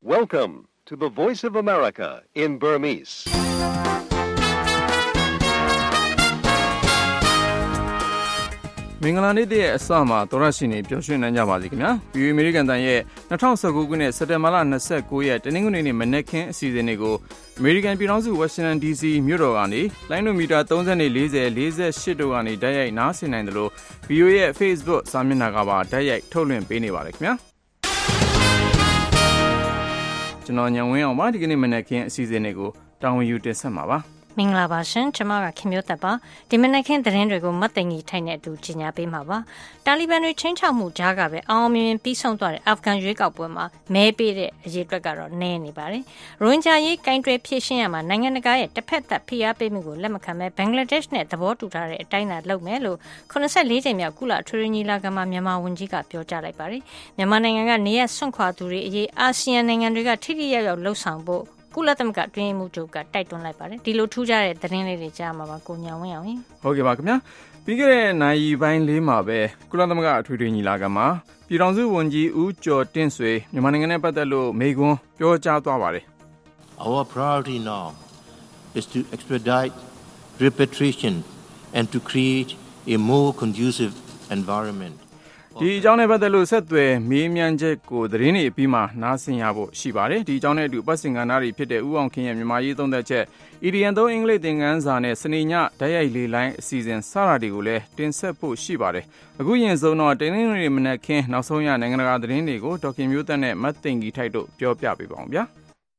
Welcome to the Voice of America in Burmese. ။မင်္ဂလာနေ့တည်းရဲ့အစမှာသောရရှိနေပျော်ရွှင်နိုင်ကြပါစေခင်ဗျာ။ VOA American တန်ရဲ့2019ခုနှစ်စက်တင်ဘာလ29ရက်တနင်္ဂနွေနေ့မနက်ခင်းအစီအစဉ်လေးကို American ပြည်ထောင်စု Washington DC မြို့တော်ကနေလိုင်းနိုမီတာ30 40 48တို့ကနေတိုက်ရိုက်နားဆင်နိုင်တယ်လို့ VOA ရဲ့ Facebook စာမျက်နှာကပါတိုက်ရိုက်ထုတ်လွှင့်ပေးနေပါတယ်ခင်ဗျာ။ကျွန်တော်ညံဝင်းအောင်ပါဒီကနေ့မနက်ခင်းအစီအစဉ်လေးကိုတာဝန်ယူတင်ဆက်မှာပါမင်္ဂလာပါရှင်ကျွန်မကခင်မျိုးသက်ပါဒီမနက်ခင်းသတင်းတွေကိုမတ်သိင်ကြီးထိုင်တဲ့အတူကြီးညာပေးမှာပါတာလီဘန်တွေချင်းချောက်မှုကြားကပဲအောင်မြင်ပြီးဆုံးသွားတဲ့အာဖဂန်ရွေးကောက်ပွဲမှာမဲပေးတဲ့အရေးအတွက်ကတော့နည်းနေပါတယ်ရိုဟင်ဂျာရေးကင်တွယ်ဖြည့်ရှင်းရမှာနိုင်ငံတကာရဲ့တစ်ဖက်သက်ဖိအားပေးမှုကိုလက်မခံဘဲဘင်္ဂလားဒေ့ရှ်နဲ့သဘောတူထားတဲ့အတိုင်းသာလုပ်မယ်လို့84ကြိမ်မြောက်ကုလအထွေထွေညီလာခံမှာမြန်မာဝန်ကြီးကပြောကြားလိုက်ပါတယ်မြန်မာနိုင်ငံကနေရဆွန့်ခွာသူတွေအရေးအာဆီယံနိုင်ငံတွေကထိထိရောက်ရောက်လှုပ်ဆောင်ဖို့ကုလသမဂ္ဂတွင်းမှုချုပ်ကတိုက်တွန်းလိုက်ပါတယ်ဒီလိုထူးခြားတဲ့သတင်းလေးတွေကြားမှာပါကိုညောင်ဝင်းအောင်ဟုတ်ကဲ့ပါခင်ဗျာပြီးခဲ့တဲ့နိုင်ပိုင်းလေးမှာပဲကုလသမဂ္ဂအထွေထွေညီလာခံမှာပြည်ထောင်စုဝန်ကြီးဦးကျော်တင့်ဆွေမြန်မာနိုင်ငံနဲ့ပတ်သက်လို့မိန့်ခွန်းပြောကြားသွားပါတယ် Our priority now is to expedite repatriation and to create a more conducive environment ဒီအကြောင်းနဲ့ပတ်သက်လို့ဆက်သွယ်မေးမြန်းချက်ကိုသတင်းတွေအပြီးမှာနားဆင်ရဖို့ရှိပါတယ်ဒီအကြောင်းနဲ့အတူပတ်စင်ကဏ္ဍတွေဖြစ်တဲ့ဥအောင်ခင်ရဲ့မြန်မာရေးသုံးသက်ချက် EDN 3အင်္ဂလိပ်သင်ခန်းစာနဲ့စနေညဓာတ်ရိုက်လေးလိုင်းအစီအစဉ်စတာတွေကိုလည်းတင်ဆက်ဖို့ရှိပါတယ်အခုရင်ဆုံးတော့တင်းတင်းတွေမနက်ခင်းနောက်ဆုံးရနိုင်ငံတကာသတင်းတွေကိုဒေါက်ခင်မျိုးသက်နဲ့မတ်သိင်ကြီးထိုက်တို့ပြောပြပေးပါအောင်ဗျာ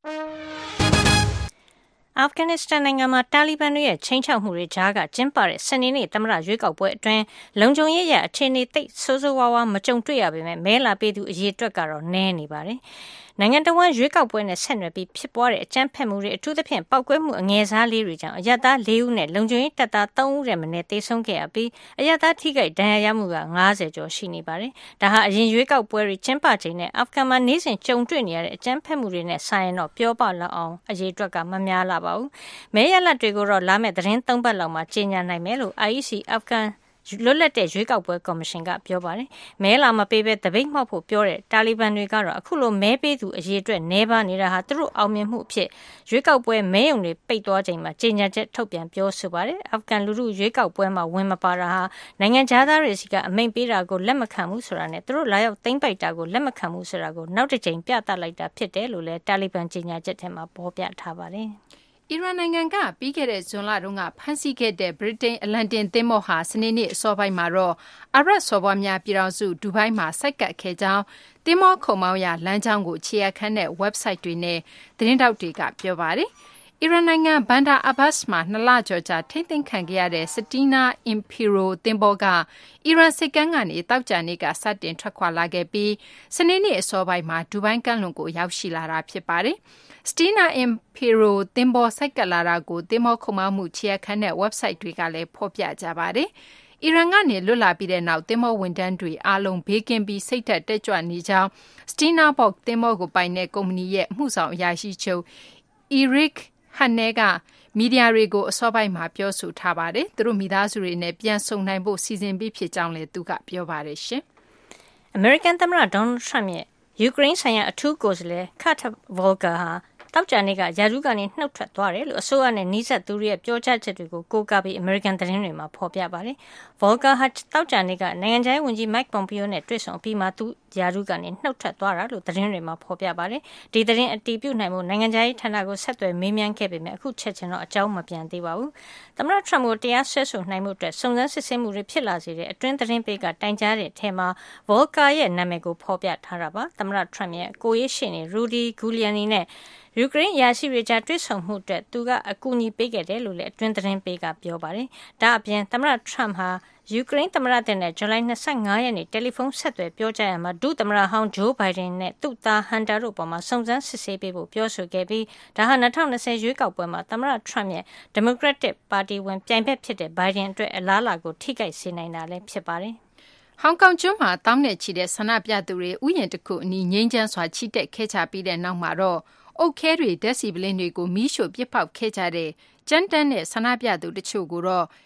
အာဖဂန်နစ္စတန်နိုင်ငံမှာတာလီဘန်တွေရဲ့ချင်းချောက်မှုတွေကြားကကျင်းပတဲ့စနေနေ့သမ္မတရွေးကောက်ပွဲအတွင်းလုံခြုံရေးရအခြေအနေသိပ်ဆိုးဆိုးဝါးဝါမကြုံတွေ့ရပေမဲ့မဲလာပေးသူအရေးအတွက်ကတော့နည်းနေပါတယ်။နိုင်ငံတော်ဝန်ရွေးကောက်ပွဲနဲ့ဆက်နွယ်ပြီးဖြစ်ပွားတဲ့အကြမ်းဖက်မှုတွေအထူးသဖြင့်ပောက်ကွဲမှုအငယ်စားလေးတွေကြောင့်အရပ်သား4ဦးနဲ့လုံခြုံရေးတပ်သား3ဦးရဲ့မနေ့သေဆုံးခဲ့ရပြီးအရပ်သားထိခိုက်ဒဏ်ရာရမှုက90ကျော်ရှိနေပါတယ်။ဒါဟာအရင်ရွေးကောက်ပွဲတွေကျင်းပချိန်နဲ့အာဖဂန်မှာနေ့စဉ်ကြုံတွေ့နေရတဲ့အကြမ်းဖက်မှုတွေနဲ့ဆိုင်ရင်တော့ပြောပလောက်အောင်အရေးအတွက်ကမများလာပါဘူး။မဲရလဒ်တွေကိုတော့လာမယ့်သတင်း3ပတ်လောက်မှာကြေညာနိုင်မယ်လို့ IEC အာဖဂန်လွတ်လပ်တဲ့ရွေးကောက်ပွဲကော်မရှင်ကပြောပါတယ်။မဲလာမပေးဘဲတပိတ်မှောက်ဖို့ပြောတဲ့တာလီဘန်တွေကတော့အခုလိုမဲပေးသူအရေးအတွက်နှဲပါနေတာဟာသူတို့အောင်မြင်မှုအဖြစ်ရွေးကောက်ပွဲမဲယုံတွေပိတ်သွားချိန်မှာကြေညာချက်ထုတ်ပြန်ပြောဆိုပါတယ်။အာဖဂန်လူထုရွေးကောက်ပွဲမှာဝင်မပါတာဟာနိုင်ငံသားတွေစီကအမိန့်ပေးတာကိုလက်မခံဘူးဆိုတာနဲ့သူတို့လာရောက်သိမ်းပိုက်တာကိုလက်မခံဘူးဆိုတာကိုနောက်တစ်ချိန်ပြသလိုက်တာဖြစ်တယ်လို့လည်းတာလီဘန်ကြေညာချက်ထဲမှာဖော်ပြထားပါတယ်။အီရန်နိုင်ငံကပြီးခဲ့တဲ့ဇွန်လတုန်းကဖမ်းဆီးခဲ့တဲ့ဗြိတိန်အလံတင်သင်္ဘောဟာစနေနေ့အစောပိုင်းမှာတော့အာရပ်စော်ဘွားများပြည်ထောင်စုဒူဘိုင်းမှာဆိုက်ကပ်ခဲ့ကြောင်းသင်္ဘောခုံမောင်းရလမ်းကြောင်းကိုခြေရခန့်တဲ့ website တွေနဲ့သတင်းတောက်တွေကပြောပါတယ်။အီရန်နိုင်ငံဘန်ဒါအဘတ်စ်မှာ2လကျော်ကြာထိမ့်သိမ်းခံခဲ့ရတဲ့စတီနာအင်ဖီရိုသင်္ဘောကအီရန်စစ်ကမ်းကနေတောက်ကြနေ့ကစတင်ထွက်ခွာလာခဲ့ပြီးစနေနေ့အစောပိုင်းမှာဒူဘိုင်းကမ်းလွန်ကိုရောက်ရှိလာတာဖြစ်ပါတယ်။စတီနာအင်ဖီရိုသင်္ဘောဆိုက်ကပ်လာတာကိုသင်္ဘောခုံမောင်းမှုခြေရခန့်တဲ့ website တွေကလည်းဖော်ပြကြပါတယ်။အီရန်ကနေလွတ်လာပြီးတဲ့နောက်သင်္ဘောဝန်ထမ်းတွေအားလုံးဘေးကင်းပြီးစိတ်သက်တက်ကြွနေကြောင်းစတီနာဘော့သင်္ဘောကိုပိုင်တဲ့ကုမ္ပဏီရဲ့မှုဆောင်အရာရှိချုပ်အီရစ်ဟန်နဲကမီဒီယာတွေကိုအစောပိုင်းမှာပြောဆိုထားပါတယ်။သူတို့မိသားစုတွေနဲ့ပြန်ဆုံနိုင်ဖို့စီစဉ်ပြီးဖြစ်ကြောင်းလည်းသူကပြောပါတယ်ရှင်။ American သမ္မတ Donald Trump ရဲ့ယူကရိန်းဆိုင်ရာအထူးကိုယ်စားလှယ် Kurt Volker ဟာတောက်ကြနေ့ကရာထူးကနေနှုတ်ထွက်သွားတယ်လို့အစိုးရနဲ့နှိစက်သူတွေရဲ့ပြောကြားချက်တွေကိုကိုးကားပြီး American သတင်းတွေမှာဖော်ပြပါတယ်။ Volker ဟာတောက်ကြနေ့ကနိုင်ငံခြားရေးဝန်ကြီး Mike Pompeo နဲ့တွေ့ဆုံပြီးမှသူရာထူးကနေနှုတ်ထွက်သွားတာလို့သတင်းတွေမှာဖော်ပြပါတယ်။ဒီသတင်းအတည်ပြုနိုင်မှုနိုင်ငံခြားရေးဌာနကိုဆက်သွယ်မေးမြန်းခဲ့ပေမဲ့အခုချက်ချင်းတော့အကြောင်းမပြန်သေးပါဘူး။သမ္မတ Trump ကိုတရားစွဲဆိုနိုင်မှုအတွက်စုံစမ်းစစ်ဆေးမှုတွေဖြစ်လာစေတဲ့အတွင်းသတင်းပေးကတိုင်ကြားတဲ့အထက်မှာ Volker ရဲ့နာမည်ကိုဖော်ပြထားတာပါ။သမ္မတ Trump ရဲ့ကိုရေးရှေ့နေ Rudy Giuliani နဲ့ယူကရိန်းအရာရှိတွေကြားတွေ့ဆုံမှုအတွက်သူကအကူအညီပေးခဲ့တယ်လို့လည်းအတွင်းသတင်းပေးကပြောပါတယ်။ဒါအပြင်သမ္မတ Trump ဟာယူကရိန်းသမ္မတတဲ့နဲ့ဇူလိုင်25ရက်နေ့တယ်လီဖုန်းဆက်သွယ်ပြောကြားရမှာဒုသမ္မတဟောင်းဂျိုးဘိုင်ဒန်နဲ့သူ့သားဟန်တာတို့ပေါ်မှာစုံစမ်းစစ်ဆေးပေးဖို့ပြောဆိုခဲ့ပြီးဒါဟာ2020ရွေးကောက်ပွဲမှာသမ္မတ Trump ရဲ့ Democratic Party ဝင်ပြိုင်ဘက်ဖြစ်တဲ့ဘိုင်ဒန်အတွက်အလားအလာကိုထိခိုက်စေနိုင်တာလည်းဖြစ်ပါတယ်။ဟောင်ကောင်ကျွန်းမှာတောင်းနဲ့ချီတဲ့ဆန္ဒပြသူတွေဥယျာဉ်တစ်ခုအနီးငြိမ်းချမ်းစွာချီတက်ခဲ့ကြပြီးတဲ့နောက်မှာတော့အုတ်ခဲတွေဓာတ်ဆီပလင်းတွေကိုမီးရှို့ပစ်ပေါက်ခဲ့ကြတဲ့ကြမ်းတမ်းတဲ့ဆန္ဒပြသူတချို့ကိုတော့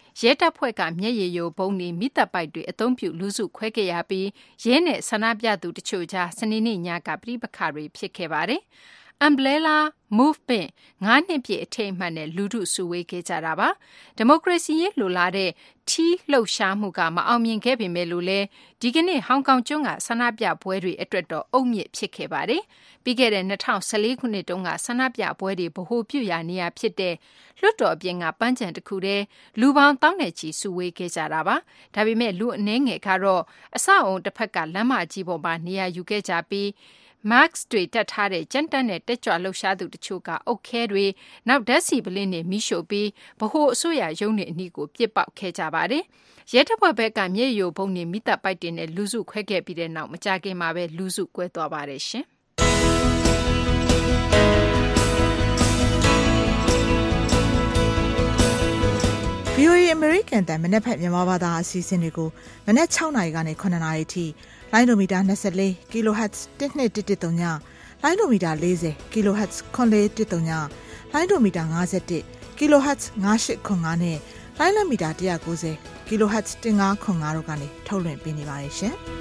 ရဲတပ်ဖွဲ့ကမျက်ရည်ယိုဗုံးတွေမိသက်ပိုက်တွေအသုံးပြုလူစုခွဲခဲ့ရပြီးရဲနဲ့ဆန္ဒပြသူတချို့ကြားစနေနေ့ညကပြိပခါတွေဖြစ်ခဲ့ပါတယ်။ Umbrella Movement 9 နှစ်ပြည့်အထိမ်းအမှတ်နဲ့လူထုစုဝေးခဲ့ကြတာပါ။ဒီမိုကရေစီရေးလိုလားတဲ့ထီးလှုပ်ရှားမှုကမအောင်မြင်ခဲ့ပေမဲ့လို့လည်းဒီကနေ့ဟောင်ကောင်ကျွန်းကဆန္ဒပြပွဲတွေအတွက်တော့အုတ်မြစ်ဖြစ်ခဲ့ပါတယ်။ပြီးခဲ့တဲ့2014ခုနှစ်တုန်းကဆန္ဒပြပွဲတွေဗဟိုပြုရာနေရာဖြစ်တဲ့လွှတ်တော်အပြင်ကပန်းခြံတစ်ခုတည်းလူပေါင်းတောင်းနဲ့ချီစုဝေးခဲ့ကြတာပါ။ဒါပေမဲ့လူအနှဲငယ်ကတော့အဆောက်အုံတစ်ဖက်ကလမ်းမကြီးပေါ်မှာနေရာယူခဲ့ကြပြီးMax တွေတက်ထားတဲ့ကြမ်းတက်တဲ့တက်ကြွလှုပ်ရှားသူတချို့ကအုတ်ခဲတွေနောက်ဓာတ်ဆီပလင်းတွေမိရှို့ပြီးဗဟိုအစိုးရရုံးတွေအနီးကိုပြစ်ပေါက်ခဲ့ကြပါတယ်။ရဲတပ်ဖွဲ့ဘက်ကမျက်ရည်ဘုံတွေမိသက်ပိုက်တွေနဲ့လူစုခွဲခဲ့ပြီးတဲ့နောက်မကြာခင်မှာပဲလူစုကွဲသွားပါတယ်ရှင်။ VOA American တန်မနေ့ဖက်မြန်မာဘာသာအစီအစဉ်တွေကိုမနေ့6နာရီကနေ9နာရီထိလိုင်းဒိုမီတာ24 kHz 1213ညလိုင်းဒိုမီတာ40 kHz 9413ညလိုင်းဒိုမီတာ51 kHz 9805နဲ့လိုင်းလမီတာ190 kHz 1505တို့ကနေထုတ်လွှင့်ပေးနေပါတယ်ရှင်။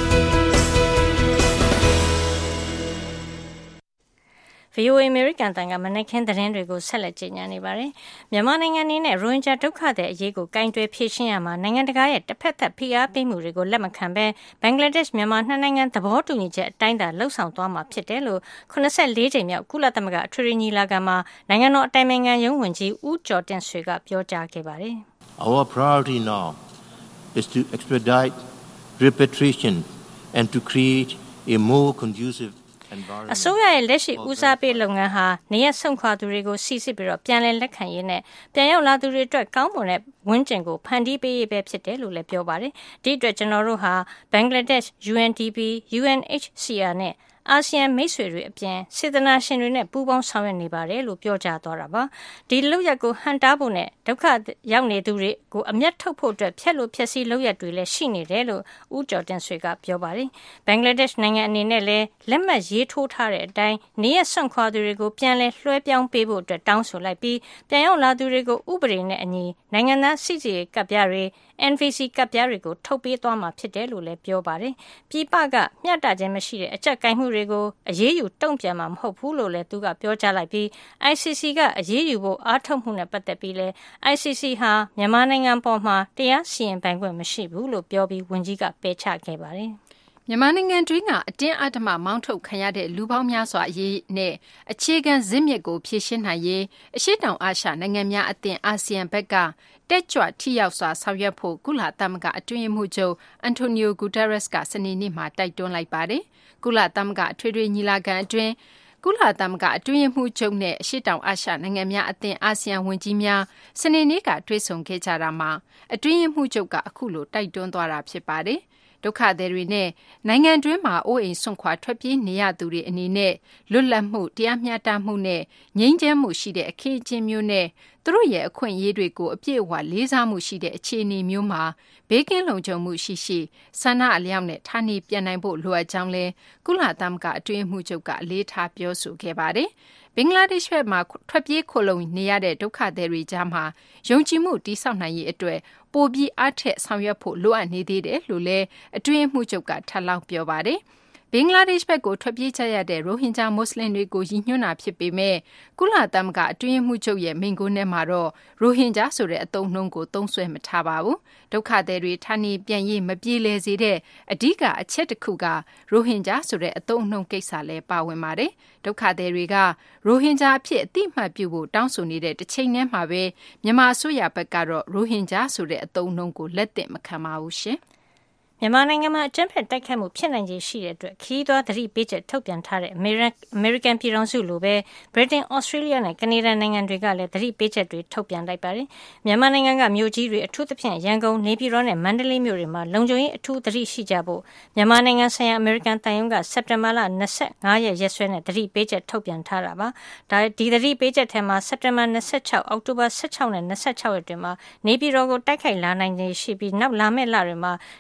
VOA American တန်ကမနက်ခင်းသတင်းတွေကိုဆက်လက်ကြီးညာနေပါတယ်။မြန်မာနိုင်ငံအနေနဲ့ရိုဟင်ဂျာဒုက္ခသည်အရေးကိုကင်တွယ်ဖြေရှင်းရမှာနိုင်ငံတကာရဲ့တစ်ဖက်သက်ဖိအားပေးမှုတွေကိုလက်မခံဘဲဘင်္ဂလားဒေ့ရှ်မြန်မာနှစ်နိုင်ငံသဘောတူညီချက်အတိုင်းသာလှုပ်ဆောင်သွားမှာဖြစ်တယ်လို့84ကြိမ်မြောက်ကုလသမဂ္ဂအထွေထွေညီလာခံမှာနိုင်ငံတော်အတိုင်ပင်ခံရုံးဝန်ကြီးဦးကျော်တင့်ဆွေကပြောကြားခဲ့ပါတယ်။ Our priority now is to expedite repatriation and to create a more conducive အစိုးရရဲ့လက်ရှိဦးစားပေးလုပ်ငန်းဟာနေရဆုံခွာသူတွေကိုစီစစ်ပြီးတော့ပြန်လည်လက်ခံရေးနဲ့ပြန်ရောက်လာသူတွေအတွက်ကောင်းမွန်တဲ့ဝန်းကျင်ကိုဖန်တီးပေးရေးပဲဖြစ်တယ်လို့လည်းပြောပါတယ်။ဒီအတွက်ကျွန်တော်တို့ဟာဘင်္ဂလားဒေ့ရှ် UNDP, UNHCR နဲ့အာဆီယံမိတ်ဆွေတွေအပြင်စေတနာရှင်တွေနဲ့ပူးပေါင်းဆောင်ရွက်နေပါတယ်လို့ပြောကြားသွားတာပါ။ဒီလုပ်ရက်ကိုဟန်တားဖို့နဲ့ဒုက္ခရောက်နေသူတွေကိုအမျက်ထုတ်ဖို့အတွက်ဖျက်လို့ဖျက်ဆီးလုပ်ရက်တွေလည်းရှိနေတယ်လို့ဦးကျော်တင်ဆွေကပြောပါတယ်။ဘင်္ဂလားဒေ့ရှ်နိုင်ငံအနေနဲ့လည်းလက်မှတ်ရေးထိုးထားတဲ့အတိုင်းနေရဆွန့်ခွာသူတွေကိုပြန်လည်လွှဲပြောင်းပေးဖို့အတွက်တောင်းဆိုလိုက်ပြီးပြန်ရောက်လာသူတွေကိုဥပဒေနဲ့အညီနိုင်ငံသားစီစီကပ်ပြားတွေNVC ကပ်ပြားတွေကိုထုတ်ပေးသွားမှာဖြစ်တယ်လို့လည်းပြောပါတယ်။ပြည်ပကမျှတခြင်းမရှိတဲ့အကြက်ကိုင်မှုတွေကိုအရေးယူတုံ့ပြန်မှာမဟုတ်ဘူးလို့လည်းသူကပြောကြားလိုက်ပြီး ICC ကအရေးယူဖို့အားထုတ်မှုနဲ့ပတ်သက်ပြီးလည်း ICC ဟာမြန်မာနိုင်ငံပေါ်မှာတရားစီရင်ပိုင်ခွင့်မရှိဘူးလို့ပြောပြီးဝန်ကြီးကပယ်ချခဲ့ပါတယ်။မြန်မာနိုင်ငံတွင်းကအတင်းအဓမ္မမောင်းထုတ်ခံရတဲ့လူပေါင်းများစွာအရေးနဲ့အခြေခံဇစ်မြစ်ကိုဖြေရှင်းနိုင်ရေးအရှေ့တောင်အာရှနိုင်ငံများအသင်းအာဆီယံဘက်ကတက်ကြွထိရောက်စွာဆောင်ရွက်ဖို့ကုလသမဂ္ဂအတွင်းရေးမှူးချုပ်အန်တိုနီယိုဂူတာရက်စ်ကစနေနေ့မှာတိုက်တွန်းလိုက်ပါတယ်။ကုလသမဂ္ဂအထွေထွေညီလာခံအတွင်းကုလသမဂ္ဂအတွင်းရေးမှူးချုပ်နဲ့အရှေ့တောင်အာရှနိုင်ငံများအသင်းအာဆီယံဝန်ကြီးများစနေနေ့ကတွေ့ဆုံခဲ့ကြတာမှာအတွင်းရေးမှူးချုပ်ကအခုလိုတိုက်တွန်းသွားတာဖြစ်ပါတယ်။ဒုက္ခသည်တွေနဲ့နိုင်ငံတွင်းမှာအိုးအိမ်စွန့်ခွာထွက်ပြေးနေရသူတွေအနေနဲ့လွတ်လပ်မှုတရားမျှတမှုနဲ့ငြိမ်းချမ်းမှုရှိတဲ့အခင်းအကျင်းမျိုးနဲ့သူတို့ရဲ့အခွင့်အရေးတွေကိုအပြည့်အဝလေးစားမှုရှိတဲ့အခြေအနေမျိုးမှာဘေးကင်းလုံခြုံမှုရှိရှိဆန္ဒအလျောက်နဲ့ဌာနေပြန်နိုင်ဖို့လိုအပ်ကြောင်းလဲကုလသမဂ္ဂအတွင်းမှုချုပ်ကအလေးထားပြောဆိုခဲ့ပါတယ်။ဘင်္ဂလားဒေ့ရှ်ဘက်မှာထွက်ပြေးခိုလုံနေရတဲ့ဒုက္ခသည်တွေကြားမှာယုံကြည်မှုတည်ဆောက်နိုင်ရေးအတွက်ပိုပြီးအားထက်ဆောင်ရွက်ဖို့လိုအပ်နေသေးတယ်လို့လည်းအတွင်းမှုချုပ်ကထပ်လောင်းပြောပါတယ်။ဘင်္ဂလားဒေ့ရှ်ဘက်ကိုထွက်ပြေးကြရတဲ့ရိုဟင်ဂျာမွတ်စလင်တွေကိုရည်ညွှန်းတာဖြစ်ပေမဲ့ကုလသမဂ္ဂအတွင်းမှုချုပ်ရဲ့မိန့်ခွန်းထဲမှာတော့ရိုဟင်ဂျာဆိုတဲ့အသုံးအနှုန်းကိုသုံးစွဲမထားပါဘူး။ဒုက္ခသည်တွေဌာနေပြန်ရေးမပြေလည်စေတဲ့အဓိကအချက်တစ်ခုကရိုဟင်ဂျာဆိုတဲ့အသုံးအနှုန်းကိစ္စလည်းပါဝင်ပါတယ်။ဒုက္ခသည်တွေကရိုဟင်ဂျာအဖြစ်အသိမှတ်ပြုဖို့တောင်းဆိုနေတဲ့တစ်ချိန်တည်းမှာပဲမြန်မာအစိုးရဘက်ကတော့ရိုဟင်ဂျာဆိုတဲ့အသုံးအနှုန်းကိုလက်သင့်မခံပါဘူးရှင်။မြန်မာနိုင်ငံမှာအကြမ်းဖက်တိုက်ခိုက်မှုဖြစ်နိုင်ခြေရှိတဲ့အတွက်ခရီးသွားသတိပေးချက်ထုတ်ပြန်ထားတဲ့အမေရိကန်ပြည်ထောင်စုလိုပဲဗြိတိန်၊ဩစတြေးလျနဲ့ကနေဒါနိုင်ငံတွေကလည်းသတိပေးချက်တွေထုတ်ပြန်လိုက်ပါတယ်။မြန်မာနိုင်ငံကမြို့ကြီးတွေအထူးသဖြင့်ရန်ကုန်၊နေပြည်တော်နဲ့မန္တလေးမြို့တွေမှာလုံခြုံရေးအထူးသတိရှိကြဖို့မြန်မာနိုင်ငံဆိုင်ရာအမေရိကန်သံရုံးကစက်တင်ဘာလ25ရက်ရက်စွဲနဲ့သတိပေးချက်ထုတ်ပြန်ထားတာပါ။ဒီသတိပေးချက်ထဲမှာစက်တင်ဘာ26အောက်တိုဘာ16နဲ့26ရက်တွေမှာနေပြည်တော်ကိုတိုက်ခိုက်လာနိုင်ခြေရှိပြီးနောက်လာမယ့်လတွေမှာနေပြည်တော်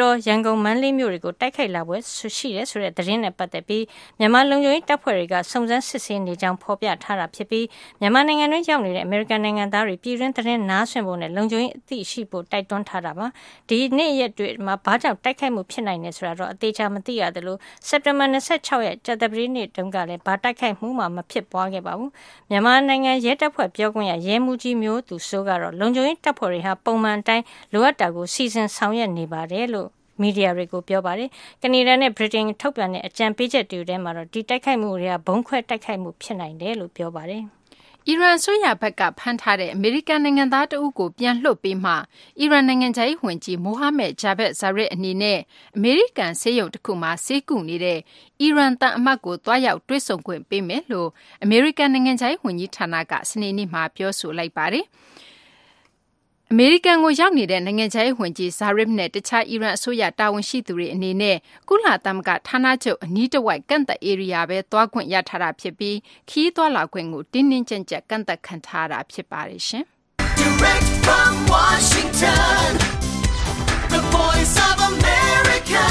တော်ရန်ကုန်မန္တလေးမြို့တွေကိုတိုက်ခိုက်လာပွဲရှိတယ်ဆိုတဲ့သတင်းနဲ့ပတ်သက်ပြီးမြန်မာလုံခြုံရေးတပ်ဖွဲ့တွေကစုံစမ်းစစ်ဆေးနေကြောင်းဖော်ပြထားတာဖြစ်ပြီးမြန်မာနိုင်ငံတွင်းရောက်နေတဲ့အမေရိကန်နိုင်ငံသားတွေပြည်တွင်းသတင်းနားဆွင့်ဖို့နဲ့လုံခြုံရေးအသိရှိဖို့တိုက်တွန်းထားတာပါဒီနေ့ရက်တွေမှာဘာကြောင့်တိုက်ခိုက်မှုဖြစ်နိုင်လဲဆိုတာတော့အသေးချာမသိရသလိုစက်တင်ဘာ26ရက်ကြာသပတေးနေ့တုန်းကလည်းဘာတိုက်ခိုက်မှုမှမဖြစ်ပွားခဲ့ပါဘူးမြန်မာနိုင်ငံရဲတပ်ဖွဲ့ပြောခွင့်ရရဲမှူးကြီးမျိုးသူစိုးကတော့လုံခြုံရေးတပ်ဖွဲ့တွေဟာပုံမှန်အတိုင်းလိုအပ်တာကိုစီစဉ်ဆောင်ရွက်နေပါတယ်လို့မီဒီယာတွေကိုပြောပါတယ်။ကနေဒါနဲ့ဗြိတိန်ထုတ်ပြန်တဲ့အကြံပေးချက်တွေထဲမှာတော့ဒီတိုက်ခိုက်မှုတွေကဘုံခွဲတိုက်ခိုက်မှုဖြစ်နိုင်တယ်လို့ပြောပါတယ်။အီရန်ဆိုရဘက်ကဖမ်းထားတဲ့အမေရိကန်နိုင်ငံသားတဦးကိုပြန်လွှတ်ပေးမှအီရန်နိုင်ငံခြားရေးဝန်ကြီးမိုဟာမက်ဂျာဗက်ဇာရစ်အနေနဲ့အမေရိကန်ဆေးရုံတစ်ခုမှာဆေးကုနေတဲ့အီရန်တန်အမတ်ကိုတွားရောက်တွေ့ဆုံခွင့်ပေးမယ်လို့အမေရိကန်နိုင်ငံခြားရေးဝန်ကြီးဌာနကစနေနေ့မှာပြောဆိုလိုက်ပါတယ်။အမေရိကန်ကိုရောက်နေတဲ့နိုင်ငံခြားရေးဝန်ကြီးဇာရစ်နဲ့တခြားအီရန်အစိုးရတာဝန်ရှိသူတွေအနေနဲ့ကုလသမဂ္ဂဌာနချုပ်အနီးတစ်ဝိုက်ကန့်သက်ဧရိယာပဲသွားခွင့်ရထားတာဖြစ်ပြီးခီးသွားလာခွင့်ကိုတင်းတင်းကျပ်ကျပ်ကန့်သက်ခံထားတာဖြစ်ပါတယ်ရှင်။ Direct from Washington, the voice of America,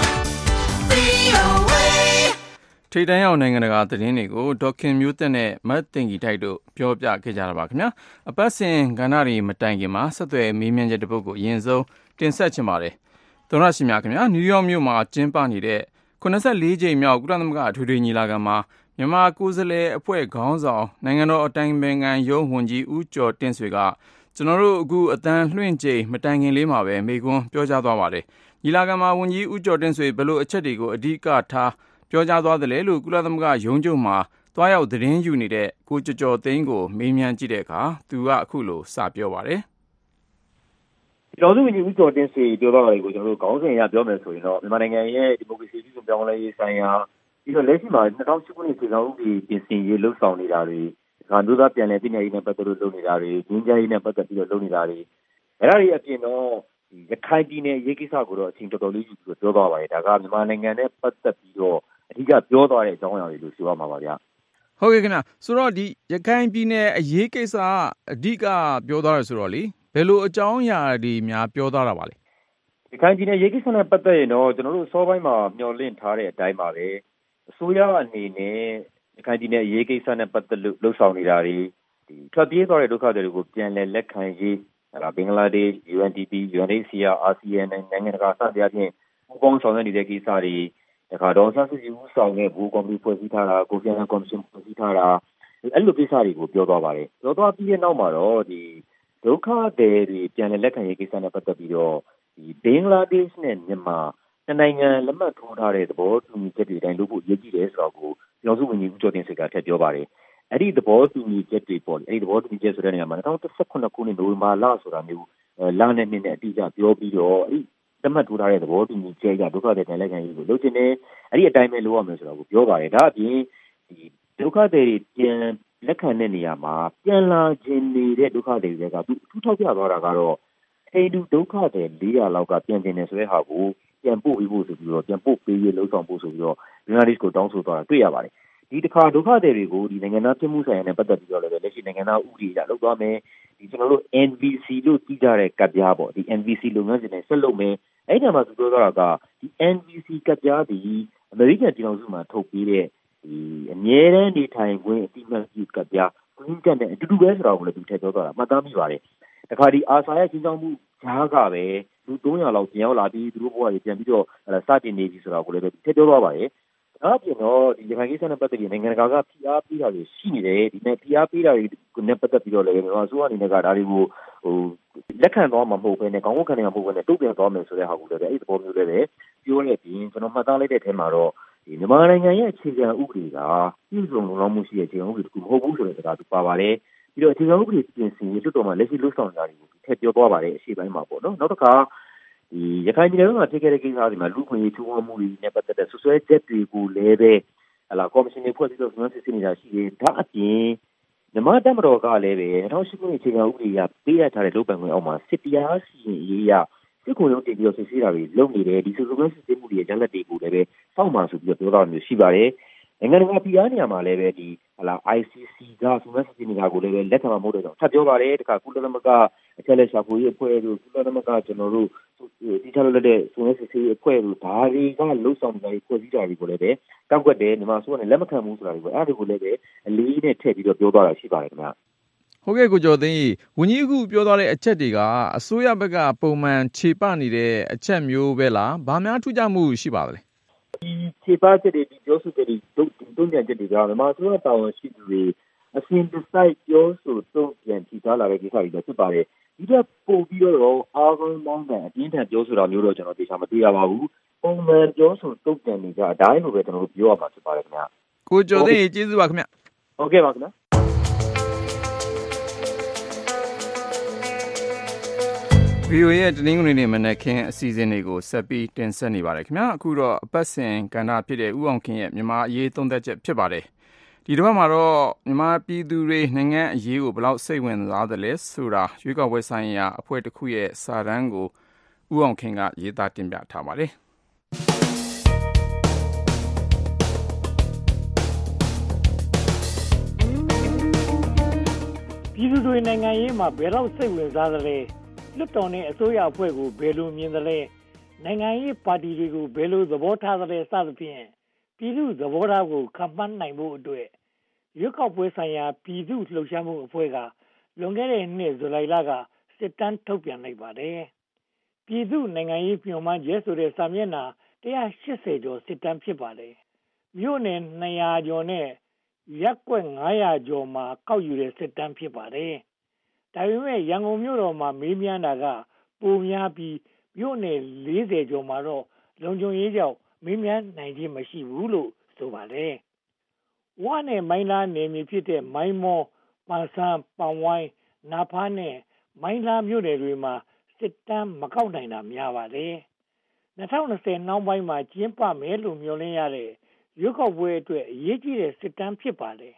VOA. ထိပ်တန်းရောက်နိုင်ငံတကာသတင်းတွေကိုဒေါက်ခင်မျိုးသက်နဲ့မတ်တင်ကြီးတိုက်တို့ပြောပြခဲ့ကြတာပါခင်ဗျာအပတ်စဉ်ကဏ္ဍတွေမတိုင်ခင်မှာဆက်သွယ်မေးမြန်းချက်တစ်ပုဒ်ကိုအရင်ဆုံးတင်ဆက်ချင်ပါတယ်သောရရှိမြခင်ဗျာနယူးယောက်မြို့မှာကျင်းပနေတဲ့84ကြိမ်မြောက်ကုလသမဂ္ဂအထွေထွေညီလာခံမှာမြန်မာကိုယ်စားလှယ်အဖွဲ့ခေါင်းဆောင်နိုင်ငံတော်အတိုင်ပင်ခံရုံးဝန်ကြီးဦးကျော်တင့်ဆွေကကျွန်တော်တို့အခုအတန်းလွှင့်ချိန်မတိုင်ခင်လေးမှာပဲမိန့်ခွန်းပြောကြားသွားပါတယ်ညီလာခံမှာဝန်ကြီးဦးကျော်တင့်ဆွေဘယ်လိုအချက်တွေကိုအဓိကထားပြောကြားသွားတယ်လို့ကုလသမဂ္ဂရုံးချုပ်မှာတွားရောက်သတင်းယူနေတဲ့ကိုကျော်ကျော်သိန်းကိုမေးမြန်းကြည့်တဲ့အခါသူကအခုလိုစပြောပါတယ်ကျွန်တော်တို့ဝန်ကြီးဦးကျော်တင့်ဆွေပြောသွားတာကိုကျွန်တော်တို့ခေါင်းစဉ်အရပြောမယ်ဆိုရင်တော့မြန်မာနိုင်ငံရဲ့ဒီမိုကရေစီပြုပြောင်းလဲရေးဆိုင်ရာပြီးတော့လက်ရှိမှာ2008ခုနှစ်ပြည်ထောင်စုပြင်ဆင်ရေးလှုပ်ဆောင်နေတာတွေဒါမျိုးသားပြန်လည်ပြည်နယ်ရေးနဲ့ပတ်သက်လို့လုပ်နေတာတွေငင်းကြရေးနဲ့ပတ်သက်ပြီးတော့လုပ်နေတာတွေအဲ့ဒါတွေအပြင်တော့ရခိုင်ပြည်နယ်ရေးကိစ္စကိုတော့အချိန်တော်တော်လေးယူပြီးပြောသွားပါတယ်ဒါကမြန်မာနိုင်ငံနဲ့ပတ်သက်ပြီးတော့အဓိကပြောသွားတဲ့အကြောင်းအရာတွေလို့ဆိုရမှာပါဗျာဟုတ်ကဲ့ခင်ဗျဆိုတော့ဒီရခိုင်ပြည်နယ်အရေးကိစ္စအဓိကပြောသွားတယ်ဆိုတော့လေဘယ်လိုအကြောင်းအရာတွေများပြောသွားတာပါလဲရခိုင်ပြည်နယ်ရေးကိစ္စနဲ့ပတ်သက်ရင်တော့ကျွန်တော်တို့စောပိုင်းမှာမျှော်လင့်ထားတဲ့အတိုင်းပါပဲအစိုးရအနေနဲ့ရခိုင်ပြည်နယ်ရေးကိစ္စနဲ့ပတ်သက်လို့လှုပ်ဆောင်နေတာတွေဒီထွက်ပြေးသွားတဲ့ဒုက္ခသည်တွေကိုပြန်လည်လက်ခံရေးဘင်္ဂလားဒေ့ရှ် UNDP UNHCR ASEAN နိုင်ငံတကာစသည်အပြင်ပူးပေါင်းဆောင်ရွက်နေတဲ့ကိစ္စတွေတခါတော့ဆက်စုကြည့်ဦးဆောင်တဲ့ဘူကော်မတီဖွဲ့စည်းထားတာကိုဖီအာနန်ကော်မရှင်ဖွဲ့စည်းထားတာအဲ့လိုကိစ္စတွေကိုပြောသွားပါတယ်ပြောသွားပြီးတဲ့နောက်မှာတော့ဒီဒုက္ခသည်တွေပြန်လည်လက်ခံရေးကိစ္စနဲ့ပတ်သက်ပြီးတော့ဒီဘင်္ဂလားဒေ့ရှ်နဲ့မြန်မာနိုင်ငံလက်မှတ်ထိုးထားတဲ့သဘောတူညီချက်တွေတိုင်းလုပ်ဖို့ရည်ကြည်တယ်ဆိုတော့ကိုပြောစုဝန်ကြီးဦးကျော်တင်ဆွေကထည့်ပြောပါတယ်အဲ့ဒီသဘောတူညီချက်တွေပေါ့အဲ့ဒီသဘောတူညီချက်ဆိုတဲ့နေရာမှာ2018ခုနှစ်နိုဝင်ဘာလဆိုတာမျိုးလနဲ့နှစ်နဲ့အတိအကျပြောပြီးတော့အဲ့ဒီလက်မှတ်ထိုးထားတဲ့သဘောတူညီချက်ကဒုက္ခသည်ပြန်လက်ခံရေးကိုလုပ်ချင်တယ်အဲ့ဒီအတိုင်းပဲလုပ်ရမယ်ဆိုတော့ကိုပြောပါတယ်ဒါအပြင်ဒီဒုက္ခသည်တွေပြန်လက်ခံတဲ့နေရာမှာပြန်လာခြင်းနေတဲ့ဒုက္ခသည်တွေကသူထူထောက်ပြသွားတာကတော့အိန္ဒုဒုက္ခသည်400လောက်ကပြန်တင်နေဆိုတဲ့ဟာကိုပြန်ပို့ပြီးဖို့ဆိုပြီးတော့ပြန်ပို့ပေးရလို့ဆောင်ဖို့ဆိုပြီးတော့ဘင်္ဂလားဒေ့ရှ်ကိုတောင်းဆိုသွားတာတွေ့ရပါတယ်ဒီတစ်ခါဒုက္ခသည်တွေကိုဒီနိုင်ငံသားပြည်မှုဆိုင်ရာနဲ့ပတ်သက်ပြီးတော့လည်းလက်ရှိနိုင်ငံသားဥပဒေအရလုပ်သွားမယ်ဒီကျွန်တော်တို့ NVC လို့သိကြတဲ့ကပ်ပြားပေါ့ဒီ NVC လုပ်ငန်းစဉ်နဲ့ဆက်လုပ်မယ်အဲ့ဒီမှာသူပြောသွားတာကဒီ NVC ကပ်ပြားဒီအမေရိကန်ပြည်ထောင်စုမှာထုတ်ပေးတဲ့ဒီအမြဲတမ်းနေထိုင်ခွင့်အတိအမှတ်ပြုကပ်ပြား green card နဲ့အတူတူပဲဆိုတော့ကိုလည်းသူထည့်ပြောသွားတာမှတ်သားမိပါတယ်တခါဒီအာဆာရဲ့ချင်းချောင်းမှုဂျားကပဲလူ300လောက်ပြန်ရောက်လာပြီးသူတို့ဘဝတွေပြန်ပြီးတော့စတင်နေပြီဆိုတော့ကိုလည်းထည့်ပြောသွားပါတယ်ဒါအပြင်တော့ဒီရခိုင်ကိစ္စနဲ့ပတ်သက်ပြီးနိုင်ငံတကာကဖိအားပေးတာတွေရှိနေတယ်ဒီနဲ့ဖိအားပေးတာတွေနဲ့ပတ်သက်ပြီးတော့လည်းမြန်မာအစိုးရအနေနဲ့ကဒါတွေကိုလက်ခံသွားမှာမဟုတ်ဘဲနဲ့ခေါင်းဝခံနေမှာမဟုတ်ဘဲနဲ့တုံ့ပြန်သွားမယ်ဆိုတဲ့ဟာကိုလည်းအဲ့ဒီသဘောမျိုးလည်းပဲပြောရပြီးကျွန်တော်မှတ်သားလိုက်တဲ့အထဲမှာတော့ဒီမြန်မာနိုင်ငံရဲ့အခြေခံဥပဒေကပြည်စုံလုံလောက်မှုရှိတဲ့အခြေခံဥပဒေတစ်ခုမဟုတ်ဘူးဆိုတဲ့စကားသူပါပါတယ်ပြီးတော့အခြေခံဥပဒေပြင်ဆင်ရေးလွှတ်တော်မှာလက်ရှိလှုပ်ဆောင်နေတာတွေကိုထည့်ပြောသွားပါတယ်အရှိပိုင်းမှာပေါ့နော်နောက်တစ်ခါဒီရခိုင်ပြည်နယ်မှာဖြစ်ခဲ့တဲ့ကိစ္စတွေမှာလူ့ခွင့်ရေးချိုးဖောက်မှုတွေနဲ့ပတ်သက်တဲ့ဆွဆွဲချက်တွေကိုလည်းပဲကော်မရှင်တွေဖွဲ့ပြီးတော့စစ်ဆေးနေတာရှိတယ်ဒါအပြင်မြန်မာတပ်မတော်ကလည်းပဲ2008ခုနှစ်အခြေခံဥပဒေအရပေးရထားတဲ့လုပ်ပိုင်ခွင့်အောက်မှာစစ်တရားစီရင်ရေးရစစ်ခုံရုံးတင်ပြီးတော့စစ်ဆေးတာတွေလုပ်နေတယ်ဒီစုစုံစစ်ဆေးမှုတွေရဲ့ရလဒ်တွေကိုလည်းပဲစောင့်မှဆိုပြီးတော့ပြောတာမျိုးရှိပါတယ်နိုင်ငံတကာဖိအားနေရာမှာလည်းပဲဒီICC ကစုံစမ်းစစ်ဆေးနေတာကိုလည်းပဲလက်ခံမှာမဟုတ်တဲ့ကြောင့်ထပ်ပြောပါတယ်တခါကုလသမဂ္ဂအချက်အလက်ရှာဖွေရေးအဖွဲ့တို့ကုလသမဂ္ဂကျွန်တော်တို့ဒီချလို့လက်တဲ့စုံစမ်းစစ်ဆေးရေးအဖွဲ့တို့ဒါတွေကလှုပ်ဆောင်နေတာဖွဲ့စည်းတာတွေကိုလည်းပဲကောက်ကွက်တယ်မြန်မာအစိုးရနဲ့လက်မခံဘူးဆိုတာတွေပဲအဲ့ဒါတွေကိုလည်းပဲအလေးနဲ့ထည့်ပြီးတော့ပြောသွားတာရှိပါတယ်ခင်ဗျာဟုတ်ကဲ့ကိုကျော်သိန်းဝန်ကြီးအခုပြောသွားတဲ့အချက်တွေကအစိုးရဘက်ကပုံမှန်ခြေပနေတဲ့အချက်မျိုးပဲလားဘာများထူးခြားမှုရှိပါသလဲဒီခြေပချက်တွေဒီပြောဆိုချက်တွေတုံ့ပြန်ချက်တွေကမြန်မာအစိုးရတာဝန်ရှိသူတွေအစဉ်တစိုက်ပြောဆိုတုံ့ပြန်ထိထားလာတဲ့ကိစ္စတွေဖြစ်ပါတယ်ဒီကပို့ပြီးတော့အားကောင်းမောင်းတဲ့အတင်းထန်ပြောဆိုတာမျိုးတော့ကျွန်တော်သေချာမတွေ့ရပါဘူးပုံမှန်ပြောဆိုတုံ့ပြန်နေကြအတိုင်းလိုပဲကျွန်တော်တို့ပြောရမှာဖြစ်ပါတယ်ခင်ဗျာကိုကျော်သိန်းကျေးဇူးပါခင်ဗျဟုတ်ကဲ့ပါခင်ဗျာ VOA ရဲ့တနင်္ဂနွေနေ့မနက်ခင်းအစီအစဉ်တွေကိုဆက်ပြီးတင်ဆက်နေပါတယ်ခင်ဗျာအခုတော့အပတ်စဉ်ကဏ္ဍဖြစ်တဲ့ဦးအောင်ခင်ရဲ့မြန်မာအရေးသုံးသပ်ချက်ဖြစ်ပါတယ်ဒီတစ်ပတ်မှာတော့မြန်မာပြည်သူတွေနိုင်ငံအရေးကိုဘယ်လောက်စိတ်ဝင်စားသလဲဆိုတာရွေးကောက်ပွဲဆိုင်ရာအဖွဲ့တစ်ခုရဲ့စာတမ်းကိုဦးအောင်ခင်ကရေးသားတင်ပြထားပါတယ်ပြည်သူတွေနိုင်ငံရေးမှာဘယ်တော့စိတ်ဝင်စားသလဲလွတ်တော်နဲ့အစိုးရအဖွဲ့ကိုဘယ်လိုမြင်သလဲနိုင်ငံရေးပါတီတွေကိုဘယ်လိုသဘောထားသလဲစသဖြင့်ပြည်သူသဘောထားကိုခံမှန်းနိုင်ဖို့အတွက်ရွေးကောက်ပွဲဆိုင်ရာပြည်သူလှုပ်ရှားမှုအဖွဲ့ကလွန်ခဲ့တဲ့နှစ်ဇူလိုင်လကစစ်တမ်းထုတ်ပြန်လိုက်ပါတယ်ပြည်သူနိုင်ငံရေးညွှန်မှန်းချက်ဆိုတဲ့စာမျက်နှာ180ကျော်စစ်တမ်းဖြစ်ပါတယ်မြို့နယ်200ကျော်နဲ့ရပ်ကွက်900ကျော်မှာကောက်ယူတဲ့စစ်တမ်းဖြစ်ပါတယ်ဒါပေမဲ့ရန်ကုန်မြို့တော်မှာမေးမြန်းတာကပိုများပြီးမြို့နယ်40ကျော်မှာတော့လုံခြုံရေးကြောင့်မေးမြန်းနိုင်ခြင်းမရှိဘူးလို့ဆိုပါတယ်။ဝါနဲ့မိုင်းလားနယ်မြေဖြစ်တဲ့မိုင်းမောပန်ဆန်းပန်ဝိုင်းနာဖားနဲ့မိုင်းလားမြို့နယ်တွေမှာစစ်တမ်းမကောက်နိုင်တာများပါတယ်။2020နောက်ပိုင်းမှာကျင်းပမယ်လို့မျှော်လင့်ရတဲ့ရွေးကောက်ပွဲအတွက်အရေးကြီးတဲ့စစ်တမ်းဖြစ်ပါတယ်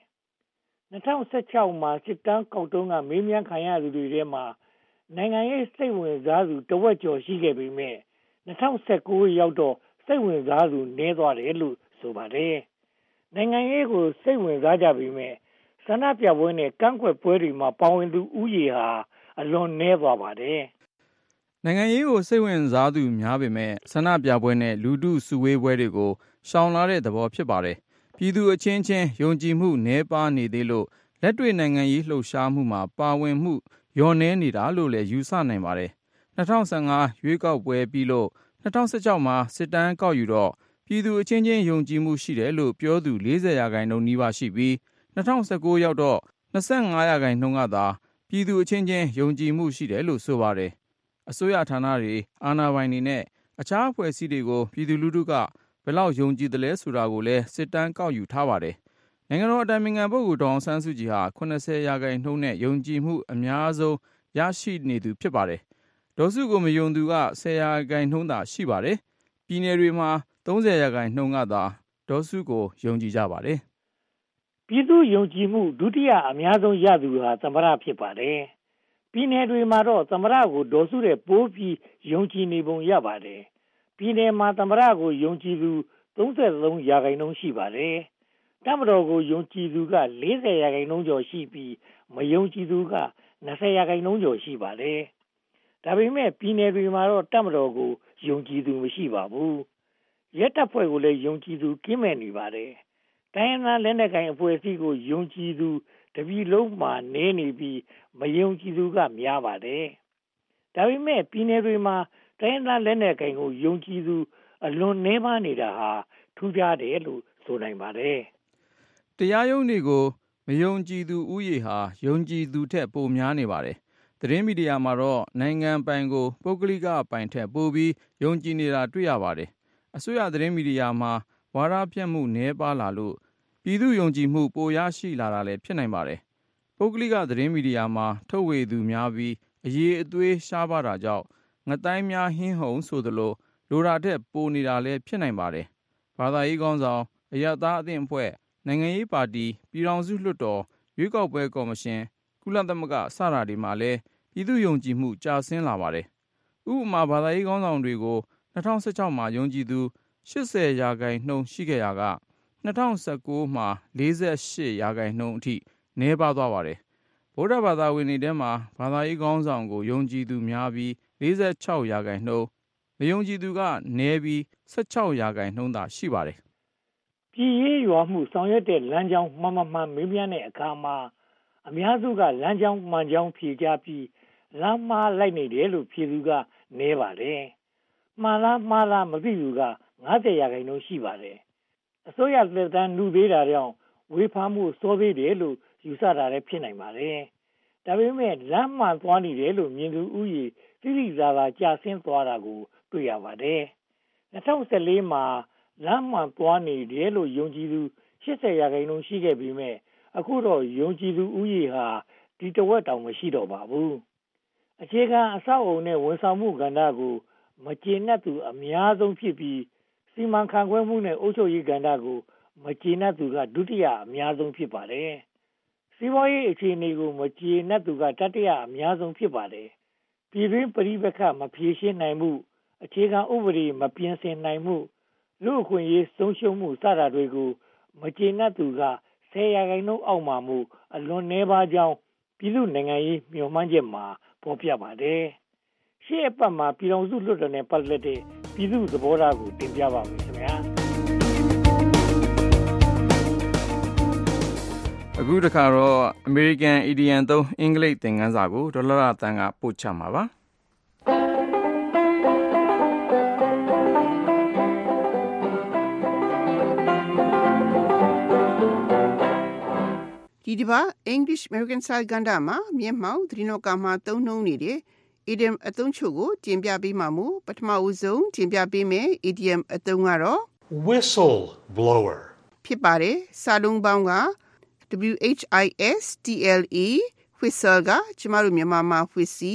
2016မှာစစ်တမ်းကောက်တုံးကမေးမြန်းခံရသူတွေထဲမှာနိုင်ငံရေးစိတ်ဝင်စားသူတဝက်ကျော်ရှိခဲ့ပေမဲ့2019ရောက်တော့စိတ်ဝင်စားသူနည်းသွားတယ်လို့ဆိုပါတယ်နိုင်ငံရေးကိုစိတ်ဝင်စားကြပေမဲ့ဆန္ဒပြပွဲနဲ့ကန့်ကွက်ပွဲတွေမှာပါဝင်သူဥယေဟာအလွန်နည်းသွားပါတယ်နိုင်ငံရေးကိုစိတ်ဝင်စားသူများပေမဲ့ဆန္ဒပြပွဲနဲ့လူထုစုဝေးပွဲတွေကိုရှောင်လာတဲ့သဘောဖြစ်ပါတယ်ပြည်သူအချင်းချင်းယုံကြည်မှုနည်းပါးနေသေးလို့လက်တွေ့နိုင်ငံရေးလှုပ်ရှားမှုမှာပါဝင်မှုလျော့နည်းနေတာလို့လည်းယူဆနိုင်ပါတယ်2015ရွေးကောက်ပွဲပြီးလို့2016မှာစစ်တမ်းကောက်ယူတော့ပြည်သူအချင်းချင်းယုံကြည်မှုရှိတယ်လို့ပြောသူ40%နီးပါးရှိပြီး2019ရောက်တော့25%ကသာပြည်သူအချင်းချင်းယုံကြည်မှုရှိတယ်လို့ဆိုပါတယ်အစိုးရဌာနတွေအာဏာပိုင်တွေနဲ့အခြားအဖွဲ့အစည်းတွေကိုပြည်သူလူထုကဘယ်လောက်ယုံကြည်သလဲဆိုတာကိုလည်းစစ်တမ်းကောက်ယူထားပါတယ်။နိုင်ငံတော်အတိုင်ပင်ခံပုဂ္ဂိုလ်ဒေါ်အောင်ဆန်းစုကြည်ဟာ80%နဲ့ယုံကြည်မှုအများဆုံးရရှိနေသူဖြစ်ပါတယ်။ဒေါ်စုကိုမယုံသူက10%သာရှိပါတယ်။ပြည်နယ်တွေမှာ30%ကသာဒေါ်စုကိုယုံကြည်ကြပါတယ်။ပြည်သူယုံကြည်မှုဒုတိယအများဆုံးရသူဟာသမ္မတဖြစ်ပါတယ်။ပြည်နယ်တွေမှာတော့သမ္မတကိုဒေါ်စုတဲ့ပိုးပြီးယုံကြည်နေပုံရပါတယ်။ပြည်နယ်မှာသမ္မတကိုယုံကြည်သူ33%ရှိပါတယ်။တပ်မတော်ကိုယုံကြည်သူက40%ကျော်ရှိပြီးမယုံကြည်သူက20%ကျော်ရှိပါတယ်။ဒါပေမဲ့ပြည်နယ်တွေမှာတော့တပ်မတော်ကိုယုံကြည်သူမရှိပါဘူး။ရဲတပ်ဖွဲ့ကိုလည်းယုံကြည်သူကင်းမဲ့နေပါတယ်။တိုင်းရင်းသားလက်နက်ကိုင်အဖွဲ့အစည်းကိုယုံကြည်သူတပြည်လုံးမှာနည်းနေပြီးမယုံကြည်သူကများပါတယ်။ဒါပေမဲ့ပြည်နယ်တွေမှာတိုင်းရင်းသားလက်နက်ကိုင်ကိုယုံကြည်သူအလွန်နည်းပါးနေတာဟာထူးခြားတယ်လို့ဆိုနိုင်ပါတယ်။တရားရုံးတွေကိုမယုံကြည်သူဥယေဟာယုံကြည်သူထက်ပိုများနေပါတယ်။သတင်းမီဒီယာမှာတော့နိုင်ငံပိုင်ကိုပုဂ္ဂလိကပိုင်ထက်ပိုပြီးယုံကြည်နေတာတွေ့ရပါတယ်။အစိုးရသတင်းမီဒီယာမှာဝါဒဖြန့်မှုနည်းပါးလာလို့ပြည်သူယုံကြည်မှုပိုရရှိလာတာလည်းဖြစ်နိုင်ပါတယ်။ပုဂ္ဂလိကသတင်းမီဒီယာမှာထုတ်ဝေသူများပြီးအရေးအသွေးရှားပါတာကြောင့်ငတိုင်းများဟင်းဟုံဆိုသလိုလိုတာထက်ပိုနေတာလည်းဖြစ်နိုင်ပါတယ်။ဘာသာရေးကောင်းဆောင်အရပ်သားအသင်းအဖွဲ့နိုင်ငံရေးပါတီပြည်ထောင်စုလွှတ်တော်ရွေးကောက်ပွဲကော်မရှင်ကုလသမဂ္ဂစတာတွေမှာလည်းပြည်သူယုံကြည်မှုကျဆင်းလာပါတယ်။ဥပမာဘာသာရေးကောင်းဆောင်တွေကို2016မှာယုံကြည်သူ80%ရှိခဲ့ရာက 2019မှာ48%အထိနည်းပါးသွားပါတယ်ဗုဒ္ဓဘာသာဝင်တွေထဲမှာဘာသာရေးခေါင်းဆောင်ကိုယုံကြည်သူများပြီး46%မယုံကြည်သူကနည်းပြီး16%သာရှိပါတယ်ပြည်ရေးရွာမှုဆောင်ရွက်တဲ့လမ်းကြောင်းမှန်မေးမြန်းတဲ့အခါမှာအများစုကလမ်းကြောင်းမှန်ကြောင်းဖြေကြပြီးလမ်းမှားလိုက်နေတယ်လို့ဖြေသူကနည်းပါတယ်မှန်လားမှားလားမသိသူက90%ရှိပါတယ်အစိုးရလက်တန်းနှူးသေးတာကြောင့်ဝေဖန်မှုစောသေးတယ်လို့ယူဆတာလည်းဖြစ်နိုင်ပါတယ်ဒါပေမဲ့လမ်းမှန်သွားနေတယ်လို့မြင်သူဥယျာဉ်သိသိသာသာကျဆင်းသွားတာကိုတွေ့ရပါတယ်2014မှာလမ်းမှန်သွားနေတယ်လို့ယုံကြည်သူ80%ရှိခဲ့ပြီးမဲ့အခုတော့ယုံကြည်သူဥယျာဉ်ဟာဒီတဝက်တောင်မရှိတော့ပါဘူးအခြေခံအဆောက်အအုံနဲ့ဝန်ဆောင်မှုကဏ္ဍကိုမကျေနပ်သူအများဆုံးဖြစ်ပြီးစီမံခန့်ခွဲမှုနဲ့အုပ်ချုပ်ရေးကဏ္ဍကိုမကျေနပ်သူကဒုတိယအများဆုံးဖြစ်ပါတယ်စီးပွားရေးအခြေအနေကိုမကျေနပ်သူကတတိယအများဆုံးဖြစ်ပါတယ်ပြည်တွင်းပဋိပက္ခမဖြေရှင်းနိုင်မှုအခြေခံဥပဒေမပြင်ဆင်နိုင်မှုလူ့အခွင့်အရေးဆုံးရှုံးမှုစတာတွေကိုမကျေနပ်သူက10%အောက်မှာမှုအလွန်နည်းပါးကြောင်းပြည်သူ့နိုင်ငံရေးမျှော်မှန်းချက်မှာဖော်ပြပါတယ်။ရှေ့အပတ်မှာပြည်ထောင်စုလွှတ်တော်နဲ့ပတ်သက်တဲ့ပြည်သူ့သဘောထားကိုတင်ပြပါမယ်ခင်ဗျာ။အခုတစ်ခါတော့ American Idiom သုံးအင်္ဂလိပ်သင်ခန်းစာကိုဒေါ်လာတန်းကပို့ချမှာပါ။ဒီတစ်ပတ် English American Style ကဏ္ဍမှာမျက်မှောက်သတင်းတော်ကမှာသုံးနှုန်းနေတဲ့ idiom အသုံးချုပ်ကိုတင်ပြပေးမှာမို့ပထမဦးဆုံးတင်ပြပေးမယ် idiom အသုံးကတော့ whistle blower ဖြစ်ပါတယ်စာလုံးပေါင်းက WHISTLE whistle ကကျမတို့မြန်မာမှာ whistle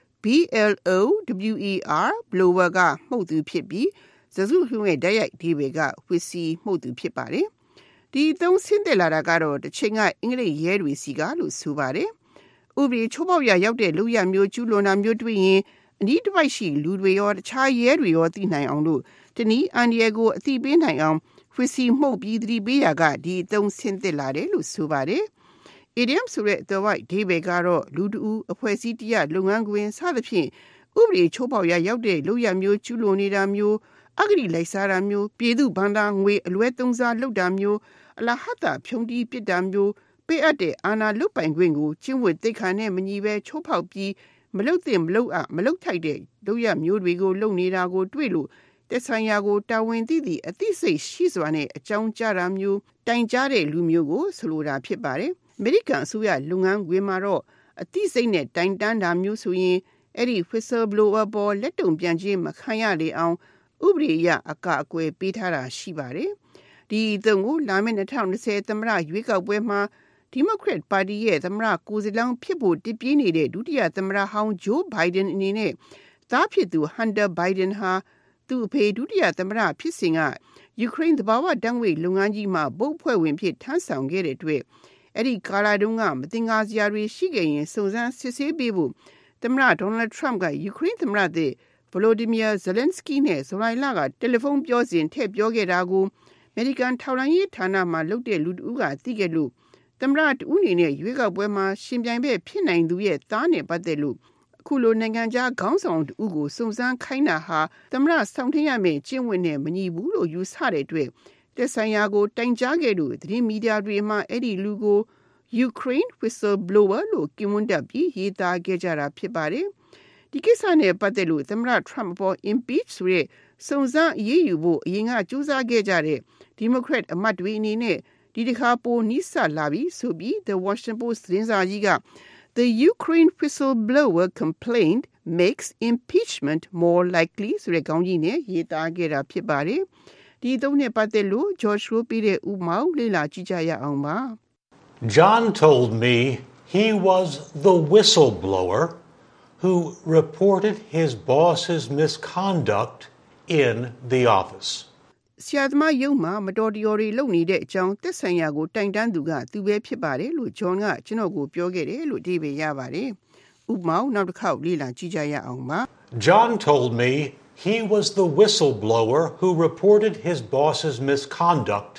BLOWER blower ကမှုတ်သူဖြစ်ပြီးစကားစုလုံးရဲ့ဓာတ်ရိုက်အဓိပ္ပာယ်က whistle မှုတ်သူဖြစ်ပါတယ်ဒီသုံးဆင်းသက်လာတာကတော့တစ်ချိန်ကအင်္ဂလိပ်ရဲတွေစီကလို့ဆိုပါတယ်။ဥပဒေချိုးဖောက်ရရောက်တဲ့လူရမျိုးကျူးလွန်တာမျိုးတွေ့ရင်အနည်းတစ်ပိုက်ရှိလူတွေရောတခြားရဲတွေရောသိနိုင်အောင်လို့တနည်းအန်ဒီယေကိုအသိပေးနိုင်အောင်ဝစ်စီမှုတ်ပြီးသတိပေးရကဒီသုံးဆင်းသက်လာတယ်လို့ဆိုပါတယ်။ idiom ဆိုတဲ့သွယ်ဝိုက်အဓိပ္ပာယ်ကတော့လူတဦးအဖွဲ့အစည်းတရားလုပ်ငန်းခွင်စသဖြင့်ဥပဒေချိုးဖောက်ရရောက်တဲ့လူရမျိုးကျူးလွန်နေတာမျိုးအဂတိလိုက်စားတာမျိုးပြည်သူဘဏ္ဍာငွေအလွဲသုံးစားလုပ်တာမျိုးအလားဟတာဖြုံးတီးပစ်တာမျိုးပေးအပ်တဲ့အာဏာလုတ်ပိုင်ခွင့်ကိုကျင့်ဝတ်သိက္ခာနဲ့မညီဘဲချိုးဖောက်ပြီးမလုတ်သင့်မလုတ်မလုတ်ထိုက်တဲ့လုပ်ရမျိုးတွေကိုလုပ်နေတာကိုတွေ့လို့တက်ဆိုင်ရာကိုတာဝန်သိသည့်အသိစိတ်ရှိစွာနဲ့အကြောင်းကြားတာမျိုးတိုင်ကြားတဲ့လူမျိုးကိုဆိုလိုတာဖြစ်ပါတယ်။အမေရိကန်အစိုးရလုပ်ငန်းခွင်မှာတော့အသိစိတ်နဲ့တိုင်တန်းတာမျိုးဆိုရင်အဲ့ဒီ whistle blower ပေါ်လက်တုံပြန်ခြင်းမခံရလေအောင်ဥပဒေအရအကာအကွယ်ပေးထားတာရှိပါတယ်။ဒီအသုံးကိုလာမယ့်2020သမ္မတရွေးကောက်ပွဲမှာဒီမိုကရက်ပါတီရဲ့သမ္မတကိုယ်စားလှယ်ဖြစ်ဖို့တည်ပြင်းနေတဲ့ဒုတိယသမ္မတဟောင်းဂျိုးဘိုင်ဒန်အနေနဲ့သားဖြစ်သူဟန်တာဘိုင်ဒန်ဟာသူ့အဖေဒုတိယသမ္မတဖြစ်စဉ်ကယူကရိန်းသဘာဝဓာတ်ငွေ့လုပ်ငန်းကြီးမှာဘုတ်ဖွဲ့ဝင်ဖြစ်ထမ်းဆောင်ခဲ့တဲ့အတွက်အဲ့ဒီကာလာတုန်းကမတင်ကားစရာတွေရှိခဲ့ရင်စုံစမ်းစစ်ဆေးပေးဖို့သမ္မတဒေါ်နယ်ထရမ့်ကယူကရိန်းသမ္မတတဲ့ဗလိုဒီမီယာဇယ်လန်စကီနဲ့ဇူလိုင်လကတယ်လီဖုန်းပြောစဉ်ထည့်ပြောခဲ့တာကိုအမေရိကန်ထောက်လှမ်းရေးဌာနမှလုပ်တဲ့လူတဦးကသိခဲ့လို့သမ္မတတဦးအနေနဲ့ရွေးကောက်ပွဲမှာရှင်ပြိုင်ဘက်ဖြစ်နိုင်သူရဲ့သားနဲ့ပတ်သက်လို့အခုလိုနိုင်ငံခြားခေါင်းဆောင်တဦးကိုစုံစမ်းခိုင်းတာဟာသမ္မတဆောင်ထင်းရမယ့်ကျင့်ဝတ်နဲ့မညီဘူးလို့ယူဆတဲ့အတွက်တက်ဆိုင်ရာကိုတိုင်ကြားခဲ့လို့သတင်းမီဒီယာတွေမှာအဲ့ဒီလူကို Ukraine whistleblower လို့ကင်မွန်းတပ်ပြီးရေးသားခဲ့ကြတာဖြစ်ပါတယ်။ဒီကိစ္စနဲ့ပတ်သက်လို့သမ္မတ Trump ပေါ် impeach ဆိုတဲ့စုံစမ်းအရေးယူဖို့အရင်ကကြိုးစားခဲ့ကြတဲ့ Democrat အမတ်တွေအနေနဲ့ဒီတစ်ခါပိုနီးစပ်လာပြီးဆိုပြီး The Washington Post သတင်းစာကြီးက The Ukraine whistleblower complaint makes impeachment more likely ဆိုတဲ့ခေါင်းကြီးနဲ့ရေးသားခဲ့တာဖြစ်ပါတယ်။ဒီသုံးနဲ့ပတ်သက်လို့ George Rowe ပြတဲ့ဥပမာလေ့လာကြည့်ကြရအောင်ပါ။ John told me he was the whistleblower who reported his boss's misconduct in the office. ဆရာသမားယုံမှာမတော်တရော်တွေလုပ်နေတဲ့အကြောင်းသက်ဆိုင်ရာကိုတိုင်တန်းသူကသူပဲဖြစ်ပါတယ်လို့ John ကကျွန်တော်ကိုပြောခဲ့တယ်လို့အဓိပ္ပာယ်ရပါတယ်။ဥပမာနောက်တစ်ခေါက်လေ့လာကြည့်ကြရအောင်ပါ John told me he was the whistleblower who reported his boss's misconduct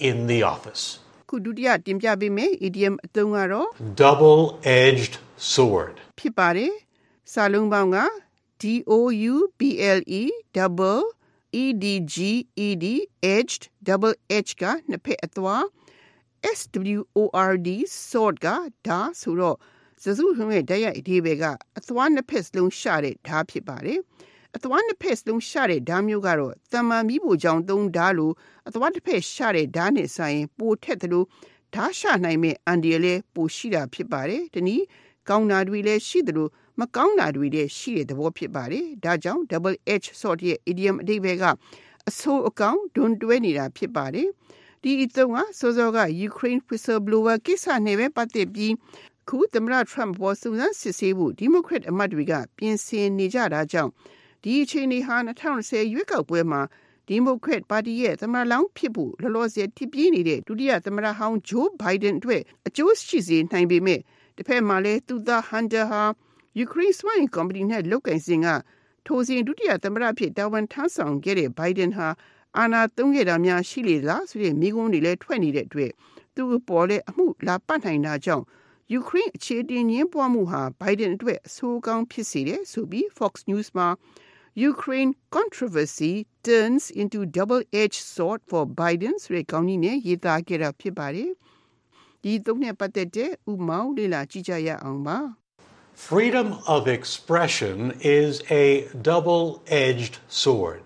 in the office. ခုဒုတိယတင်ပြပေးမယ် idiom အသုံးကတော့ double-edged sword. ဖြစ်ပါတယ်စာလုံးပေါင်းက double double edged edged double edge ကနှစ်ဖက်အသွား sword sword ကဓာတ်ဆိုတော့စစုဟုံးရဲ့ဓာတ်ရိုက်အဓိပ္ပာယ်ကအသွားနှစ်ဖက်စလုံးရှာတဲ့ဓာတ်ဖြစ်ပါတယ်အသွားနှစ်ဖက်စလုံးရှာတဲ့ဓာတ်မျိုးကတော့တမန်မီးပိုကြောင့်သုံးဓာတ်လို့အသွားတစ်ဖက်ရှာတဲ့ဓာတ်နဲ့ဆိုင်ရင်ပိုထက်သလိုဓာတ်ရှာနိုင်မဲ့အန်ဒီရလဲပိုရှိတာဖြစ်ပါတယ်တနည်းကောင်းတာတွေလည်းရှိသလိုမကောင်းတာတွေလည်းရှိတဲ့သဘောဖြစ်ပါတယ်ဒါကြောင့် double edge sword ရဲ့ idiom အဓိပ္ပာယ်ကအဆိုးအကောင်ဒွန်တွဲနေတာဖြစ်ပါတယ်ဒီအသုံးကစောစောက Ukraine whistleblower ကိစ္စနဲ့ပဲပတ်သက်ပြီးခုသမ္မတ Trump ပေါ်စုံစမ်းစစ်ဆေးဖို့ Democrat အမတ်တွေကပြင်ဆင်နေကြတာကြောင့်ဒီအချိန်ဟာ2020ရွေးကောက်ပွဲမှာ Democrat ပါတီရဲ့သမ္မတလောင်းဖြစ်ဖို့လောလောဆယ်ထိပြေးနေတဲ့ဒုတိယသမ္မတဟောင်း Joe Biden အတွက်အကျိုးရှိစေနိုင်ပေမဲ့တစ်ဖက်မှာလည်းသူသား Hunter ဟာ Ukraine Swine Company နဲ့လုပ်ကိုင်စဉ်ကထိုစဉ်ဒုတိယသမ္မတဖြစ်တာဝန်ထမ်းဆောင်ခဲ့တဲ့ Biden ဟာအာဏာသုံးခဲ့တာများရှိလေလားဆိုတဲ့မိကုန်းတွေလည်းထွက်နေတဲ့အတွက်သူ့ပေါ်လည်းအမှုလာပတ်နိုင်တာကြောင့် Ukraine အခြေတင်ငင်းပွားမှုဟာ Biden အတွက်အဆိုးကောင်းဖြစ်စေတယ်ဆိုပြီး Fox News မှာ Ukraine controversy turns into double-edged sword for Biden ဆိုတဲ့ခေါင်းကြီးနဲ့ရေးသားခဲ့တာဖြစ်ပါတယ်ဒီသုံးနဲ့ပတ်သက်တဲ့ဥပမာလေ့လာကြည့်ကြရအောင်ပါ Freedom of expression is a double-edged sword.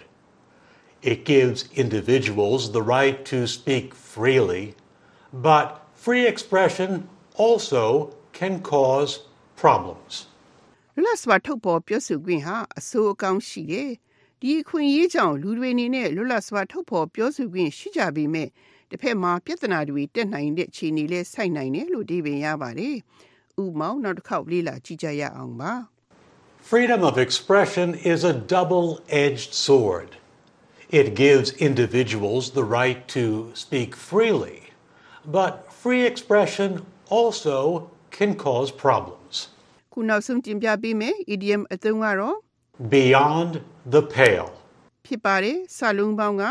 It gives individuals the right to speak freely, but free expression also can cause problems. လွတ်လပ်စွာထုတ်ဖော်ပြောဆိုခွင့်ဟာအဆိုးအကောင်းရှိတယ်ဒီအခွင့်အရေးကြောင့်လူတွေအနေနဲ့လွတ်လပ်စွာထုတ်ဖော်ပြောဆိုခွင့်ရှိကြပေမဲ့တစ်ဖက်မှာပြဿနာတွေတက်နိုင်တဲ့အခြေအနေလဲဆိုက်နိုင်တယ်လို့ဒီပင်ရပါတယ်ဥပမာနောက်တစ်ခေါက်လေ့လာကြည့်ကြရအောင်ပါ Freedom of expression is a double-edged sword. It gives individuals the right to speak freely, but free expression also can cause problems. ခုနောက်ဆုံးတင်ပြပေးမယ် idiom အသုံးကတော့ beyond the pale. ဖြစ်ပါတယ်စာလုံးပေါင်းက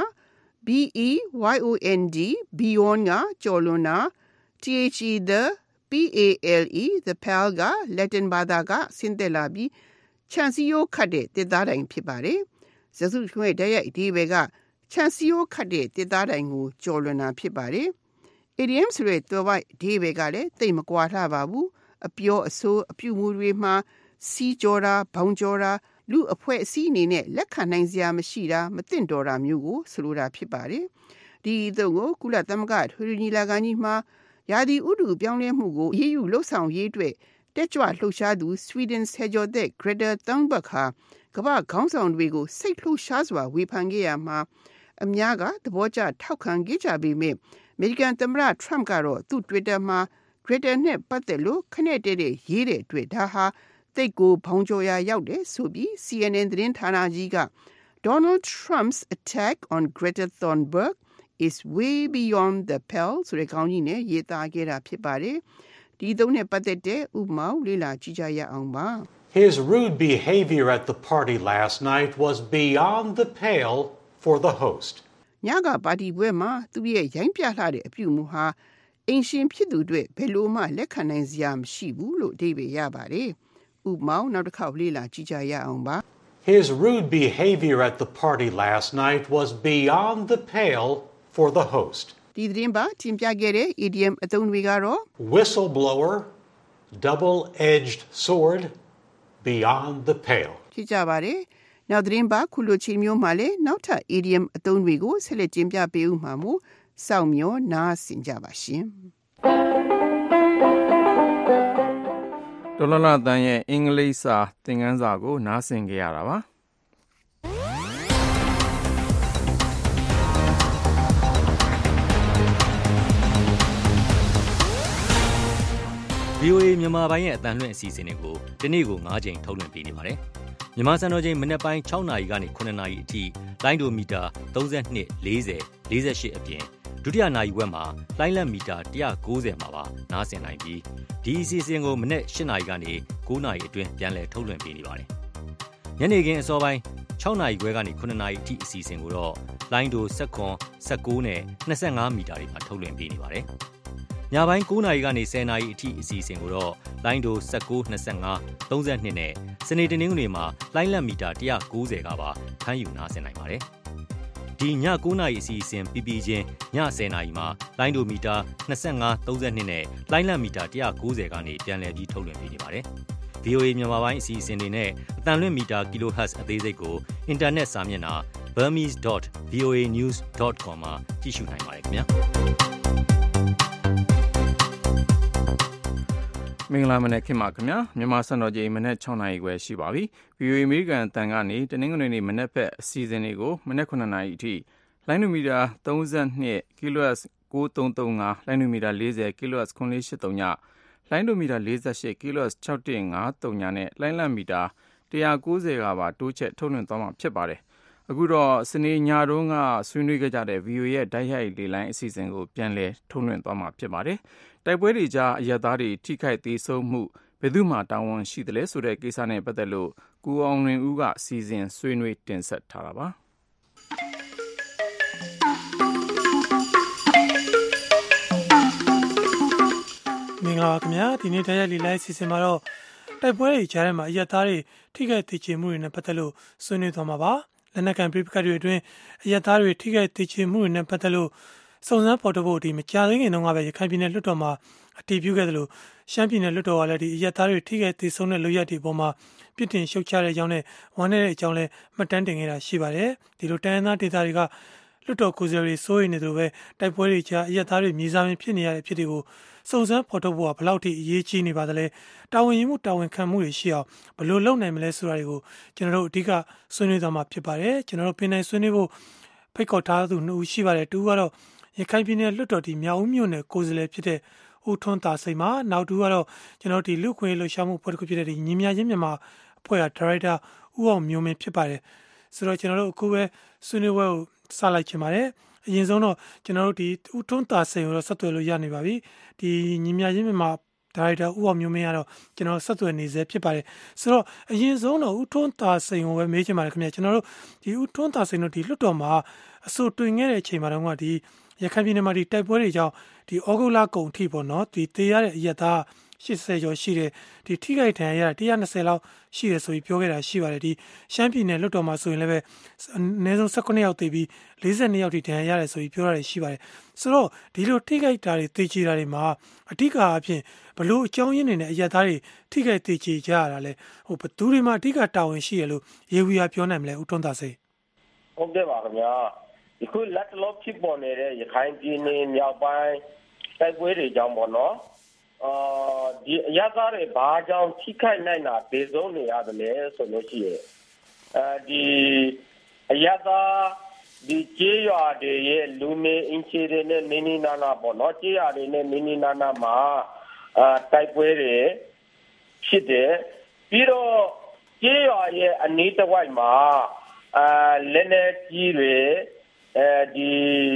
beyond beyond ကကျော်လွန်တာ the pale the pale က Latin ဘာသာကဆင်းသက်လာပြီးခြံစည်းရိုးခတ်တဲ့တစ်သားတိုင်ဖြစ်ပါတယ်စစုထွန်းရဲ့ဓာတ်ရိုက်အဓိပ္ပာယ်ကခြံစည်းရိုးခတ်တဲ့တစ်သားတိုင်ကိုကျော်လွန်တာဖြစ်ပါတယ် idiom ဆိုတဲ့သွယ်ဝိုက်အဓိပ္ပာယ်ကလည်းသိပ်မကွာလှပါဘူးအပြောအဆိုးအပြုမူတွေမှာစီးကြောတာဘောင်ကြောတာလူအဖွဲ့အစည်းအနေနဲ့လက်ခံနိုင်စရာမရှိတာမသင့်တော်တာမျိုးကိုဆိုလိုတာဖြစ်ပါတယ်ဒီအသုံးကိုကုလသမဂ္ဂထွေထွေညီလာခံကြီးမှာရာသီဥတုပြောင်းလဲမှုကိုအရေးယူလှုပ်ဆောင်ရေးအတွက်တက်ကြွလှုပ်ရှားသူ Sweden ဆယ်ကျော်သက် Greta Thunberg ဟာကမ္ဘာခေါင်းဆောင်တွေကိုစိတ်လှုပ်ရှားစွာဝေဖန်ခဲ့ရမှာအများကသဘောကျထောက်ခံခဲ့ကြပေမဲ့ American သမ္မတ Trump ကတော့သူ့ Twitter မှာ Greta နဲ့ပတ်သက်လို့ခနဲ့တဲ့ရေးတဲ့အတွက်ဒါဟာတိတ်ကိုဘောင်ကျော်ရာရောက်တယ်ဆိုပြီး CNN သတင်းဌာနကြီးက Donald Trump's attack on Greta Thunberg is way beyond the pale ဆိုတဲ့ခေါင်းကြီးနဲ့ရေးသားခဲ့တာဖြစ်ပါတယ်ဒီသုံးနဲ့ပတ်သက်တဲ့ဥပမာလေ့လာကြည့်ကြရအောင်ပါ His rude behavior at the party last night was beyond the pale for the host. ညကပါတီပွဲမှာသူ့ရဲ့ရိုင်းပြလှတဲ့အပြုအမူဟာအင်ရှင်ဖြစ်သူတွေဘယ်လိုမှလက်ခံနိုင်စရာမရှိဘူးလို့အဓိပ္ပာယ်ရပါတယ်ဥပမာနောက်တစ်ခေါက်လေ့လာကြည့်ကြရအောင်ပါ His rude behavior at the party last night was beyond the pale for the host. ဒီသတင်းပါတင်ပြခဲ့တဲ့ idiom အသုံးတွေကတော့ whistleblower, double-edged sword, beyond the pale. ဖြစ်ကြပါတယ်နောက်သတင်းပါခုလိုချိန်မျိုးမှာလဲနောက်ထပ် idiom အသုံးတွေကိုဆက်လက်တင်ပြပေးဦးမှာမို့စောင့်မျှော်နားဆင်ကြပါရှင်ဒေါ်လာတန်ရဲ့အင်္ဂလိပ်စာသင်ခန်းစာကိုနားဆင်ကြရတာပါ VOA မြန်မာပိုင်းရဲ့အတန်လွှင့်အစီအစဉ်တွေကိုဒီနေ့ကို9ချိန်ထုတ်လွှင့်ပေးနေပါတယ်။မြန်မာစံတော်ချိန်မနက်ပိုင်း6နာရီကနေ9နာရီအထိလိုင်းဒိုမီတာ32 40 48အပြင်ဒုတိယနာရီဝက်မှာလိုင်းလက်မီတာ190မှာပါနားဆင်နိုင်ပြီးဒီအစီအစဉ်ကိုမနက်8နာရီကနေ9နာရီအတွင်းပြန်လည်ထုတ်လွှင့်ပေးနေပါတယ်။ညနေခင်းအစောပိုင်း6နာရီခွဲကနေ9နာရီအထိအစီအစဉ်ကိုတော့လိုင်းဒို16 19နဲ့25မီတာတွေမှာထုတ်လွှင့်ပေးနေပါတယ်။ညပိုင်း9နာရီကနေ10နာရီအထိအစီအစဉ်ကိုတော့လိုင်းဒို19 25 32နဲ့စနေတနင်္ဂနွေမှာလိုင်းလက်မီတာ190ကပါဖမ်းယူနားဆင်နိုင်ပါတယ်။ဒီည9နာရီအစီအစဉ်ပြီးပြီးချင်းည10နာရီမှာလိုင်းဒိုမီတာ25 32နဲ့လိုင်းလက်မီတာ190ကနေပြန်လည်ပြီးထုတ်လွှင့်ပေးနေပါတယ်။ VOA မြန်မာပိုင်းအစီအစဉ်တွေနဲ့အတန်လွင့်မီတာ kHz အသေးစိတ်ကိုအင်တာနက်စာမျက်နှာ burmese.voanews.com မှာကြည့်ရှုနိုင်ပါတယ်ခင်ဗျာမင်္ဂလာမနက်ခင်ပါခင်ဗျာမြန်မာစံတော်ချိန်မနက်6နာရီခွဲရှိပါပြီ VOA အမေရိကန်အတန်ကနေတနင်္ဂနွေနေ့မနက်ဖက်အစီအစဉ်တွေကိုမနက်9နာရီအထိလိုင်းနိုမီတာ32 kHz 9335လိုင်းနိုမီတာ40 kHz 9839ညလိုင်းနိုမီတာ48 kHz 6153နဲ့လိုင်းလံမီတာ190ကပါတိုးချက်ထုတ်လွှင့်သွားမှာဖြစ်ပါတယ်အခုတော့စနေညတုန်းကဆွေးနွေးခဲ့ကြတဲ့ VOA ရဲ့ဓာတ်ရိုက်လေလိုင်းအစီအစဉ်ကိုပြန်လည်ထုတ်လွှင့်သွားမှာဖြစ်ပါတယ်တိုက်ပွဲတွေကြားအရပ်သားတွေထိခိုက်သေးဆုံးမှုဘယ်သူမှတာဝန်ရှိသလဲဆိုတဲ့ကိစ္စနဲ့ပတ်သက်လို့ကိုအောင်လွင်ဦးကစီစဉ်ဆွေးနွေးတင်ဆက်ထားတာပါမင်္ဂလာပါခင်ဗျာဒီနေ့တရားလီလိုက်စီစဉ်မှာတော့တိုက်ပွဲတွေကြားထဲမှာအရက်သားတွေထိခိုက်ဒေချေမှုတွေနဲ့ပတ်သက်လို့ဆွေးနွေးသွားမှာပါလက်နက်ကန်ပြိပခတ်တွေအတွင်းအရက်သားတွေထိခိုက်ဒေချေမှုတွေနဲ့ပတ်သက်လို့စုံစမ်းဖော်ထုတ်ဖို့ဒီမကြာသေးခင်တုန်းကပဲရခိုင်ပြည်နယ်လွှတ်တော်မှာအတည်ပြုခဲ့တယ်လို့ရှမ်းပြည်နယ်လွှတ်တော်ကလည်းဒီအရက်သားတွေထိခိုက်ဒေဆုံးတဲ့လုပ်ရက်တွေပေါ်မှာပြစ်တင်ရှုတ်ချတဲ့အကြောင်းနဲ့ဝမ်းနည်းတဲ့အကြောင်းလည်းမှတ်တမ်းတင်ခဲ့တာရှိပါတယ်ဒီလိုတိုင်းရင်းသားဒေသတွေကလွှတ်တော်ကိုယ်စားလှယ်တွေစိုးရိမ်နေသလိုပဲတိုက်ပွဲတွေကြားအရက်သားတွေမြေစာပင်ဖြစ်နေရတဲ့ဖြစ်တွေကိုစုံစမ်းဖော်ထုတ်ဖို့ကဘယ်လောက်ထိအရေးကြီးနေပါသလဲတာဝန်ယူမှုတာဝန်ခံမှုတွေရှိအောင်ဘယ်လိုလုပ်နိုင်မလဲဆိုတာတွေကိုကျွန်တော်တို့အဓိကဆွေးနွေးသွားမှာဖြစ်ပါတယ်ကျွန်တော်တို့ပြင်နိုင်ဆွေးနွေးဖို့ဖိတ်ခေါ်ထားသူ2ဦးရှိပါတယ်တူကတော့ရခိုင်ပြည်နယ်လွှတ်တော်ဒီမြောက်ဦးမြို့နယ်ကိုယ်စားလှယ်ဖြစ်တဲ့ဦးထွန်းသာစိန်မှာနောက်တူကတော့ကျွန်တော်တို့ဒီလူခွေလှူရှာမှုဖွဲ့တစ်ခုဖြစ်တဲ့ဒီညီမြချင်းမြန်မာအဖွဲ့ကဒါရိုက်တာဦးအောင်မျိုးမင်းဖြစ်ပါတယ်ဆိုတော့ကျွန်တော်တို့အခုပဲဆွေးနွေးပွဲကိုစလိုက်ချင်ပါတယ်အရင်ဆုံးတော့ကျွန်တော်တို့ဒီဦးထွန်းသာစိန်ကိုတော့ဆက်သွယ်လို့ရနေပါပြီဒီညီမြချင်းမြန်မာဒါရိုက်တာဦးအောင်မျိုးမင်းကတော့ကျွန်တော်ဆက်သွယ်နေစေဖြစ်ပါတယ်ဆိုတော့အရင်ဆုံးတော့ဦးထွန်းသာစိန်ကိုပဲမေးချင်ပါတယ်ခင်ဗျာကျွန်တော်တို့ဒီဦးထွန်းသာစိန်တို့ဒီလွှတ်တော်မှာအဆိုတွင်ခဲ့တဲ့အချိန်မှာတော့ကဒီရခိုင်ပြည်နယ်မှာဒီတိုက်ပွဲတွေကြောင့်ဒီဩဂုတ်လကုန်ထိပေါ့နော်ဒီတေးရတဲ့အရက်သား80ကျော်ရှိတယ်ဒီထိခိုက်ဒဏ်ရာရ120လောက်ရှိတယ်ဆိုပြီးပြောခဲ့တာရှိပါတယ်ဒီရှမ်းပြည်နယ်လွှတ်တော်မှာဆိုရင်လည်းပဲအနည်းဆုံး18ယောက်သေပြီး42ယောက်ထိဒဏ်ရာရတယ်ဆိုပြီးပြောရတယ်ရှိပါတယ်ဆိုတော့ဒီလိုထိခိုက်တာတွေသေချေတာတွေမှာအဓိကအဖြစ်ဘလို့အကြောင်းရင်းနေတဲ့အရက်သားတွေထိခိုက်သေချေကြရတာလဲဟိုဘသူတွေမှာအဓိကတာဝန်ရှိရလို့ရေဝီယာပြောနိုင်မလဲဦးထွန်းသာစိန်ဟုတ်ကဲ့ပါခင်ဗျာဒီခုလက်တလုံးဖြစ်ပေါ်နေတဲ့ရခိုင်ပြည်နယ်မြောက်ပိုင်းတိုက်ပွဲတွေကြောင့်ပေါ့နော်ဒီအရပ်သားတွေဘာကြောင့်ထိခိုက်နိုင်တာဒေဆုံးနေရတယ်လဲဆိုလို့ရှိရင်ဒီအရပ်သားဒီကျေးရွာတွေရဲ့လူနေအင်ချီတွေနဲ့နေနေနာနာပေါ့နော်ကျေးရွာတွေနဲ့နေနေနာနာမှာတိုက်ပွဲတွေဖြစ်တယ်ပြီးတော့ကျေးရွာရဲ့အနီးတစ်ဝိုက်မှာလက်နက်ကြီးတွေဒီ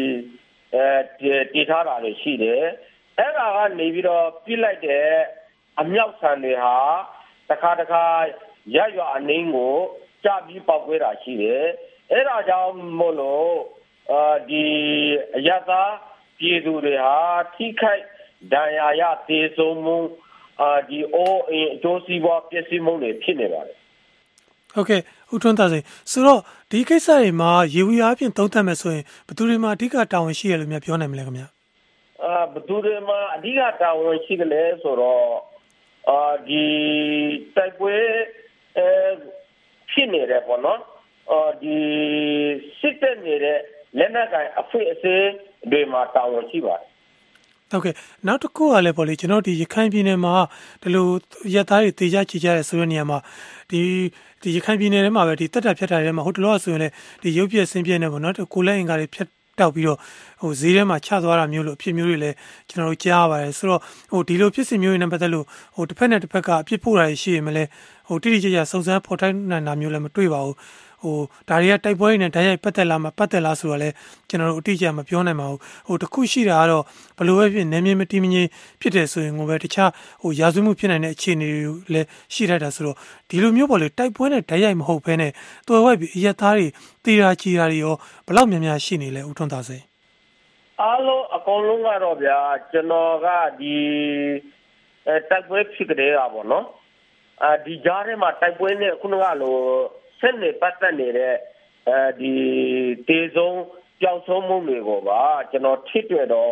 တီထားတာတွေရှိတယ်အဲ့ဒါကနေပြီးတော့ပြစ်လိုက်တဲ့အမြောက်ဆန်တွေဟာတခါရရွာအနှင်းကိုကြပြီးပေါက်ကွဲတာရှိတယ်အဲ့ဒါကြောင့်မို့လို့ဒီအရသာပြည်သူတွေဟာထိခိုက်ဒဏ်ရာရသေဆုံးမှုဒီအိုးအကျိုးစီးပွားပျက်စီးမှုတွေဖြစ်နေပါတယ်ဟုတ်ကဲ့ဦးထွန်းသာစိန်ဆိုတော့ဒီကိစ္စတွေမှာရေဝီအားဖြင့်သုံးသပ်မယ်ဆိုရင်ဘယ်သူတွေမှာအဓိကတာဝန်ရှိရလို့များပြောနိုင်မလဲခင်ဗျာဘယ်သူတွေမှာအဓိကတာဝန်ရှိတယ်လဲဆိုတော့ဒီတိုက်ပွဲဖြစ်နေတယ်ပေါ့နော်ဒီစစ်တပ်နေတဲ့လက်နက်ကိုင်အဖွဲ့အစည်းတွေမှာတာဝန်ရှိပါတယ်ဟုတ်ကဲ့နောက်တစ်ခုကလည်းပေါ့လေကျွန်တော်ဒီရခိုင်ပြည်နယ်မှာဒီလိုရက်သားတွေတေချာချီကြတဲ့ဆိုတဲ့နေရာမှာဒီရခိုင်ပြည်နယ်ထဲမှာပဲဒီတက်တာဖြတ်တာထဲမှာဟိုတလောဆိုရင်လည်းဒီရုပ်ပြက်ဆင်းပြက်နေပေါ့နော်ကိုလက်အင်္ကာတွေဖြတ်တောက်ပြီးတော့ဟိုဈေးထဲမှာချသွားတာမျိုးလို့အဖြစ်မျိုးတွေလည်းကျွန်တော်တို့ကြားရပါတယ်ဆိုတော့ဟိုဒီလိုဖြစ်စဉ်မျိုးတွေနဲ့ပတ်သက်လို့ဟိုတစ်ဖက်နဲ့တစ်ဖက်ကအဖြစ်ပို့တာရှိရင်မလဲဟိုတိတိကျကျစုံစမ်းဖော်ထုတ်နိုင်တာမျိုးလည်းမတွေ့ပါဘူးဟဒါတွေကတိုက်ပွဲတွေနဲ့တိုက်ရိုက်ပတ်သက်လားဆိုတော့လေကျွန်တော်တို့အတိအကျမပြောနိုင်ပါဘူးတခုရှိတာကတော့ဘလို့ပဲဖြစ်နေမြင့်မတီးမငြိမ်ဖြစ်တယ်ဆိုရင်ကိုပဲတခြားရာဇဝမှုဖြစ်နိုင်တဲ့အခြေအနေတွေလည်းရှိတတ်တာဆိုတော့ဒီလိုမျိုးပေါ့လေတိုက်ပွဲနဲ့တိုက်ရိုက်မဟုတ်ဘဲနဲ့တော်ဝိုက်ပြီးအရက်သားတွေတေးတာကြီးတာတွေရောဘလောက်များများရှိနေလဲဦးထွန်းသာစိန်အားလုံးအကုန်လုံးကတော့ဗျာကျွန်တော်ကဒီတိုက်ပွဲဖြစ်ကြတဲ့ပေါ့နော်ဒီကြားထဲမှာတိုက်ပွဲနဲ့ခုနကလိုဆက်နေပတ်သက်နေတဲ့ဒီတေဆုံးကြောက်ဆုံးမှုတွေကိုပါကျွန်တော်ထိတွေ့တော့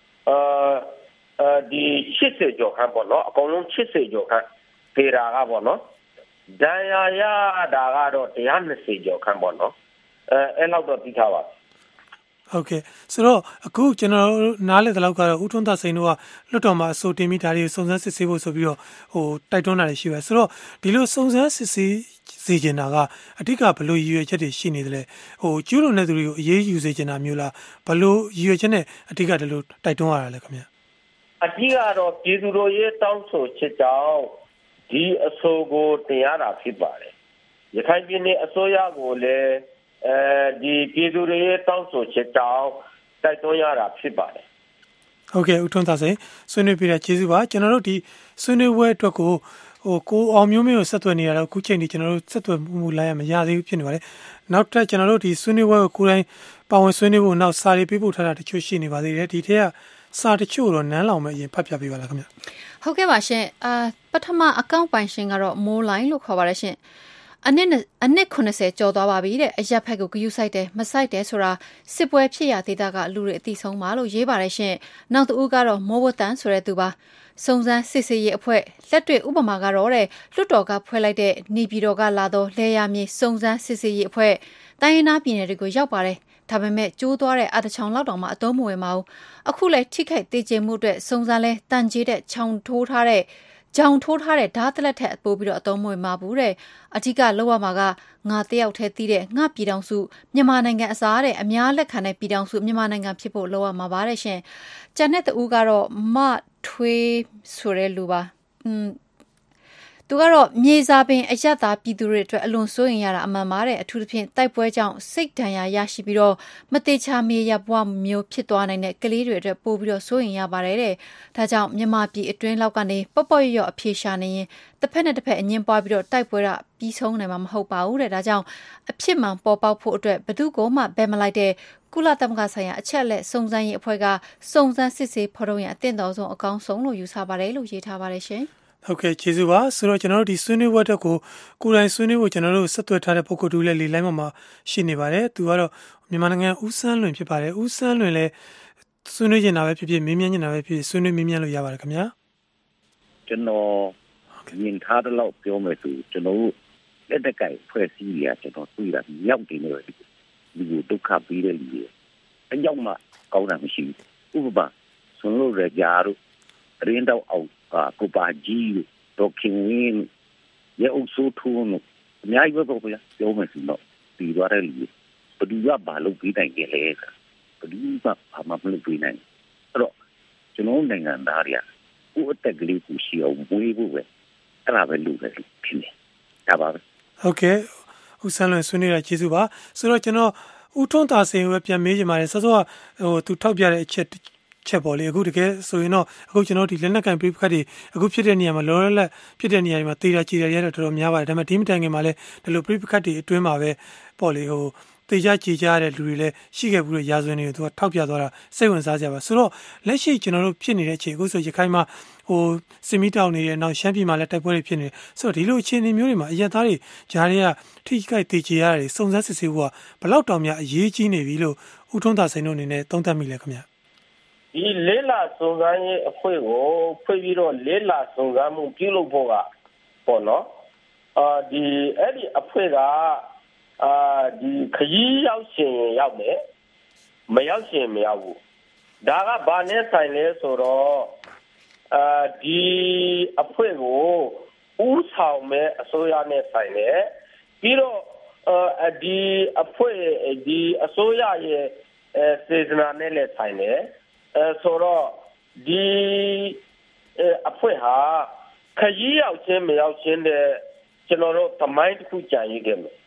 ဒီ80ကျော်ခန့်ပေါ့နော်အကုန်လုံး80ကျော်ခန့်ပေတာကပေါ့နော်ဒဏ်ရာရတာကတော့120ကျော်ခန့်ပေါ့နော်အဲ့လောက်တော့သိထားပါဟုတ်ကဲ့ဆိုတော့အခုကျွန်တော်နားလည်တဲ့လောက်ကတော့ဦးထွန်းသာစိန်တို့ကလွတ်တော်မှာအဆိုတင်ပြီးဒါတွေစုံစမ်းစစ်ဆေးဖို့ဆိုပြီးတော့တိုက်တွန်းတာတွေရှိပါတယ်ဆိုတော့ဒီလိုစုံစမ်းစစ်ဆေးစေချင်တာကအဓိကဘလို့ရည်ရွယ်ချက်တွေရှိနေတယ်လဲကျူးလွန်တဲ့သူတွေကိုအရေးယူစေချင်တာမျိုးလားဘလို့ရည်ရွယ်ချက်နဲ့အဓိကဒီလိုတိုက်တွန်းရတာလဲခင်ဗျအဓိကတော့ပြည်သူတို့ရဲ့တောင်းဆိုချက်ကြောင့်ဒီအဆိုကိုတင်ရတာဖြစ်ပါတယ်ရခိုင်ပြည်နယ်အစိုးရကိုလည်းဒီပြည်သူတွေရဲ့တောင်းဆိုချက်ကြောင့်တိုက်တွန်းရတာဖြစ်ပါတယ်ဟုတ်ကဲ့ဦးထွန်းသာစိန်ဆွေးနွေးပြတဲ့ကျေးဇူးပါကျွန်တော်တို့ဒီဆွေးနွေးပွဲအတွက်ကိုကိုအောင်မျိုးမင်းကိုဆက်သွယ်နေရတော့အခုချိန်ထိကျွန်တော်တို့ဆက်သွယ်မှုလိုက်ရမရသေးဘူးဖြစ်နေပါတယ်နောက်ထပ်ကျွန်တော်တို့ဒီဆွေးနွေးပွဲကိုကိုယ်တိုင်ပါဝင်ဆွေးနွေးဖို့နောက်စာရေးပေးပို့ထားတာတချို့ရှိနေပါသေးတယ်ဒီထက်ကစာတချို့တော့နန်းလောင်မဲ့အရင်ဖတ်ပြပေးပါလားခင်ဗျဟုတ်ကဲ့ပါရှင်ပထမအကောင့်ပိုင်ရှင်ကတော့မိုးလိုင်းလို့ခေါ်ပါတယ်ရှင်အနစ်90ကျော်သွားပါပြီတဲ့အရက်ဖက်ကိုဂယုစိုက်တယ်မစိုက်တယ်ဆိုတာစစ်ပွဲဖြစ်ရသေးတာကလူတွေအသိဆုံးပါလို့ရေးပါတယ်ရှင်နောက်တစ်ဦးကတော့မိုးဝတန်ဆိုတဲ့သူပါစုံစမ်းစစ်ဆေးရေးအဖွဲ့လက်တွေ့ဥပမာကတော့တဲ့လွတ်တော်ကဖွဲ့လိုက်တဲ့နေပြည်တော်ကလာတော့လဲရမြေစုံစမ်းစစ်ဆေးရေးအဖွဲ့တိုင်းရင်းသားပြည်နယ်တွေကိုရောက်ပါတယ်ဒါပေမဲ့ကျိုးသွားတဲ့အတချောင်လောက်တောင်မှအသုံးမဝင်ပါဘူးအခုလဲထိခိုက်သေးချင်မှုအတွက်စုံစမ်းလဲတန်ကြီးတဲ့ချောင်ထိုးထားတဲ့ကြောင်ထိုးထားတဲ့ဓာတ်လက်ထက်ပို့ပြီးတော့အသုံးမဝင်ပါဘူးတဲ့အထက်ကလောက်ရမှာကငါတယောက်တည်းသိတဲ့ငါပြည်တော်စုမြန်မာနိုင်ငံအစားတဲ့အများလက်ခံတဲ့ပြည်တော်စုမြန်မာနိုင်ငံဖြစ်ဖို့လောက်ရမှာပါတယ်ရှင်ကျန်တဲ့တူကတော့မထွေးဆိုတဲ့လူပါသူကတော့မြေစာပင်အယက်သားပြည်သူတွေအတွက်အလွန်စိုးရင်ရတာအမှန်ပါတဲ့အထူးသဖြင့်တိုက်ပွဲကြောင့်စိတ်ဒဏ်ရာရရှိပြီးတော့မတေချာမြေရဘွားမျိုးဖြစ်သွားနိုင်တဲ့ကလေးတွေအတွက်ပို့ပြီးတော့စိုးရင်ရပါတယ်တဲ့ဒါကြောင့်မြန်မာပြည်အတွင်းလောက်ကနေပေါ့ပေါ့ရော့အဖြေရှာနေရင်တစ်ဖက်နဲ့တစ်ဖက်အငင်းပွားပြီးတော့တိုက်ပွဲကပြီးဆုံးနိုင်မှာမဟုတ်ပါဘူးတဲ့ဒါကြောင့်အဖြစ်မှန်ပေါ်ပေါက်ဖို့အတွက်ဘယ်သူကမှဘယ်မလိုက်တဲ့ကုလသမဂ္ဂဆိုင်ရာအချက်လက်စုံစမ်းရေးအဖွဲ့ကစုံစမ်းစစ်ဆေးဖော်ထုတ်ရန်အသင့်တော်ဆုံးအကောင်းဆုံးလို့ယူဆပါတယ်လို့ရေးထားပါတယ်ရှင်ဟုတ်ကဲ့ကျေးဇူးပါဆိုတော့ကျွန်တော်တို့ဒီဆွေးနွေးပွဲတက်ကိုကိုယ်တိုင်ဆွေးနွေးဖို့ကျွန်တော်တို့ဆက်သွယ်ထားတဲ့ပုဂ္ဂိုလ်တူလည်းလေလိုင်းမှာရှိနေပါတယ်သူကတော့မြန်မာနိုင်ငံဦးစန်းလွင်ဖြစ်ပါတယ်ဦးစန်းလွင်လည်းဆွေးနွေးနေတာပဲဖြစ်ဖြစ်မေးမြန်းနေတာပဲဖြစ်ဖြစ်ဆွေးနွေးမေးမြန်းလို့ရပါတယ်ခင်ဗျာကျွန်တော်မြင်ထားတဲ့လောက်ပြောမယ်ဆိုကျွန်တော်တို့လက်တက်ကင်ဖွဲ့စည်းရကျွန်တော်တွေ့တာမြောက်တင်နေတယ်ဒီကိုဒုက္ခပေးတဲ့လူတွေအကြောင်းမှကောင်းတာမရှိဘူးဥပမာဆွန်လို့ရကြတို့ရင်းတော့အောင်ကိုပါကြီးတော့ခင်ဝင်းရဲ့အုပ်စုထုံးလို့အများကြီးပဲပေါ့ဗျာပြောမယ်ဆိုတော့ဒီသွားတဲ့လူဘယ်သူကဘာလုပ်ပြီးနိုင်ကြလဲဘယ်သူကဘာမှမလုပ်ပြီးနိုင်အဲ့တော့ကျွန်တော်နိုင်ငံသားတွေကကိုယ့်အသက်ကလေးကိုရှိအောင်ဝေးဖို့ပဲအဲ့ဒါပဲလုပ်တယ်ဖြစ်နေဒါပါပဲဟုတ်ကဲ့ဦးဆန်းလွင်ဆွေးနွေးတာကျေးဇူးပါဆိုတော့ကျွန်တော်ဦးထွန်းသာစိန်ကိုပြန်မေးချင်ပါတယ်စောစောကသူထောက်ပြတဲ့အချက်ပေါ်လေအခုတကယ်ဆိုရင်တော့အခုကျွန်တော်ဒီလက်နက်ကင်ပြိပခတ်တွေအခုဖြစ်တဲ့နေရာမှာလောလောလတ်ဖြစ်တဲ့နေရာတွေမှာတေးတာကြည်ရရတော့တော်တော်များပါတယ်ဒါပေမဲ့ဒီမတိုင်ခင်မှာလည်းဒီလိုပြိပခတ်တွေအတွင်းမှာပဲပေါ့လေတေးကြကြည်ကြရတဲ့လူတွေလည်းရှိခဲ့ဘူးတဲ့ရာဇဝင်တွေကိုသူကထောက်ပြသွားတာစိတ်ဝင်စားစရာပါဆိုတော့လက်ရှိကျွန်တော်တို့ဖြစ်နေတဲ့အခြေအခုဆိုရခိုင်မှာစင်မီတောင်နေတယ်နောက်ရှမ်းပြည်မှာလည်းတိုက်ပွဲတွေဖြစ်နေတယ်ဆိုတော့ဒီလိုအခြေအနေမျိုးတွေမှာအရက်သားတွေဂျားတွေကထိခိုက်တေးကြည်ရတယ်စုံစမ်းစစ်ဆေးဖို့ကဘလောက်တောင်များအရေးကြီးနေပြီလို့ဦးထွန်းသာစိန်တို့အနေနဲ့သုံးသပ်မိလဲခင်ဗျာဒီလေးလာစုံစမ်းရေးအဖွဲ့ကိုဖွဲ့ပြီးတော့လေးလာစုံစမ်းမှုပြုလုပ်ဖို့ကပေါ့နော်ဒီအဲ့ဒီအဖွဲ့ကဒီခရီးရောက်ရှင်ရောက်မယ်မရောက်ရှင်မရောက်ဘူးဒါကဘာနဲ့ဆိုင်လဲဆိုတော့ဒီအဖွဲ့ကိုဦးဆောင်မဲ့အစိုးရနဲ့ဆိုင်တယ်ပြီးတော့ဒီအဖွဲ့ဒီအစိုးရရဲ့စေတနာနဲ့လည်းဆိုင်တယ်ဆိုတော့ဒီအဖွဲ့ဟာခရီးရောက်ခြင်းမရောက်ခြင်းတဲ့ကျွန်တော်တို့သမိုင်းတစ်ခုကြံရည်ခဲ့မယ်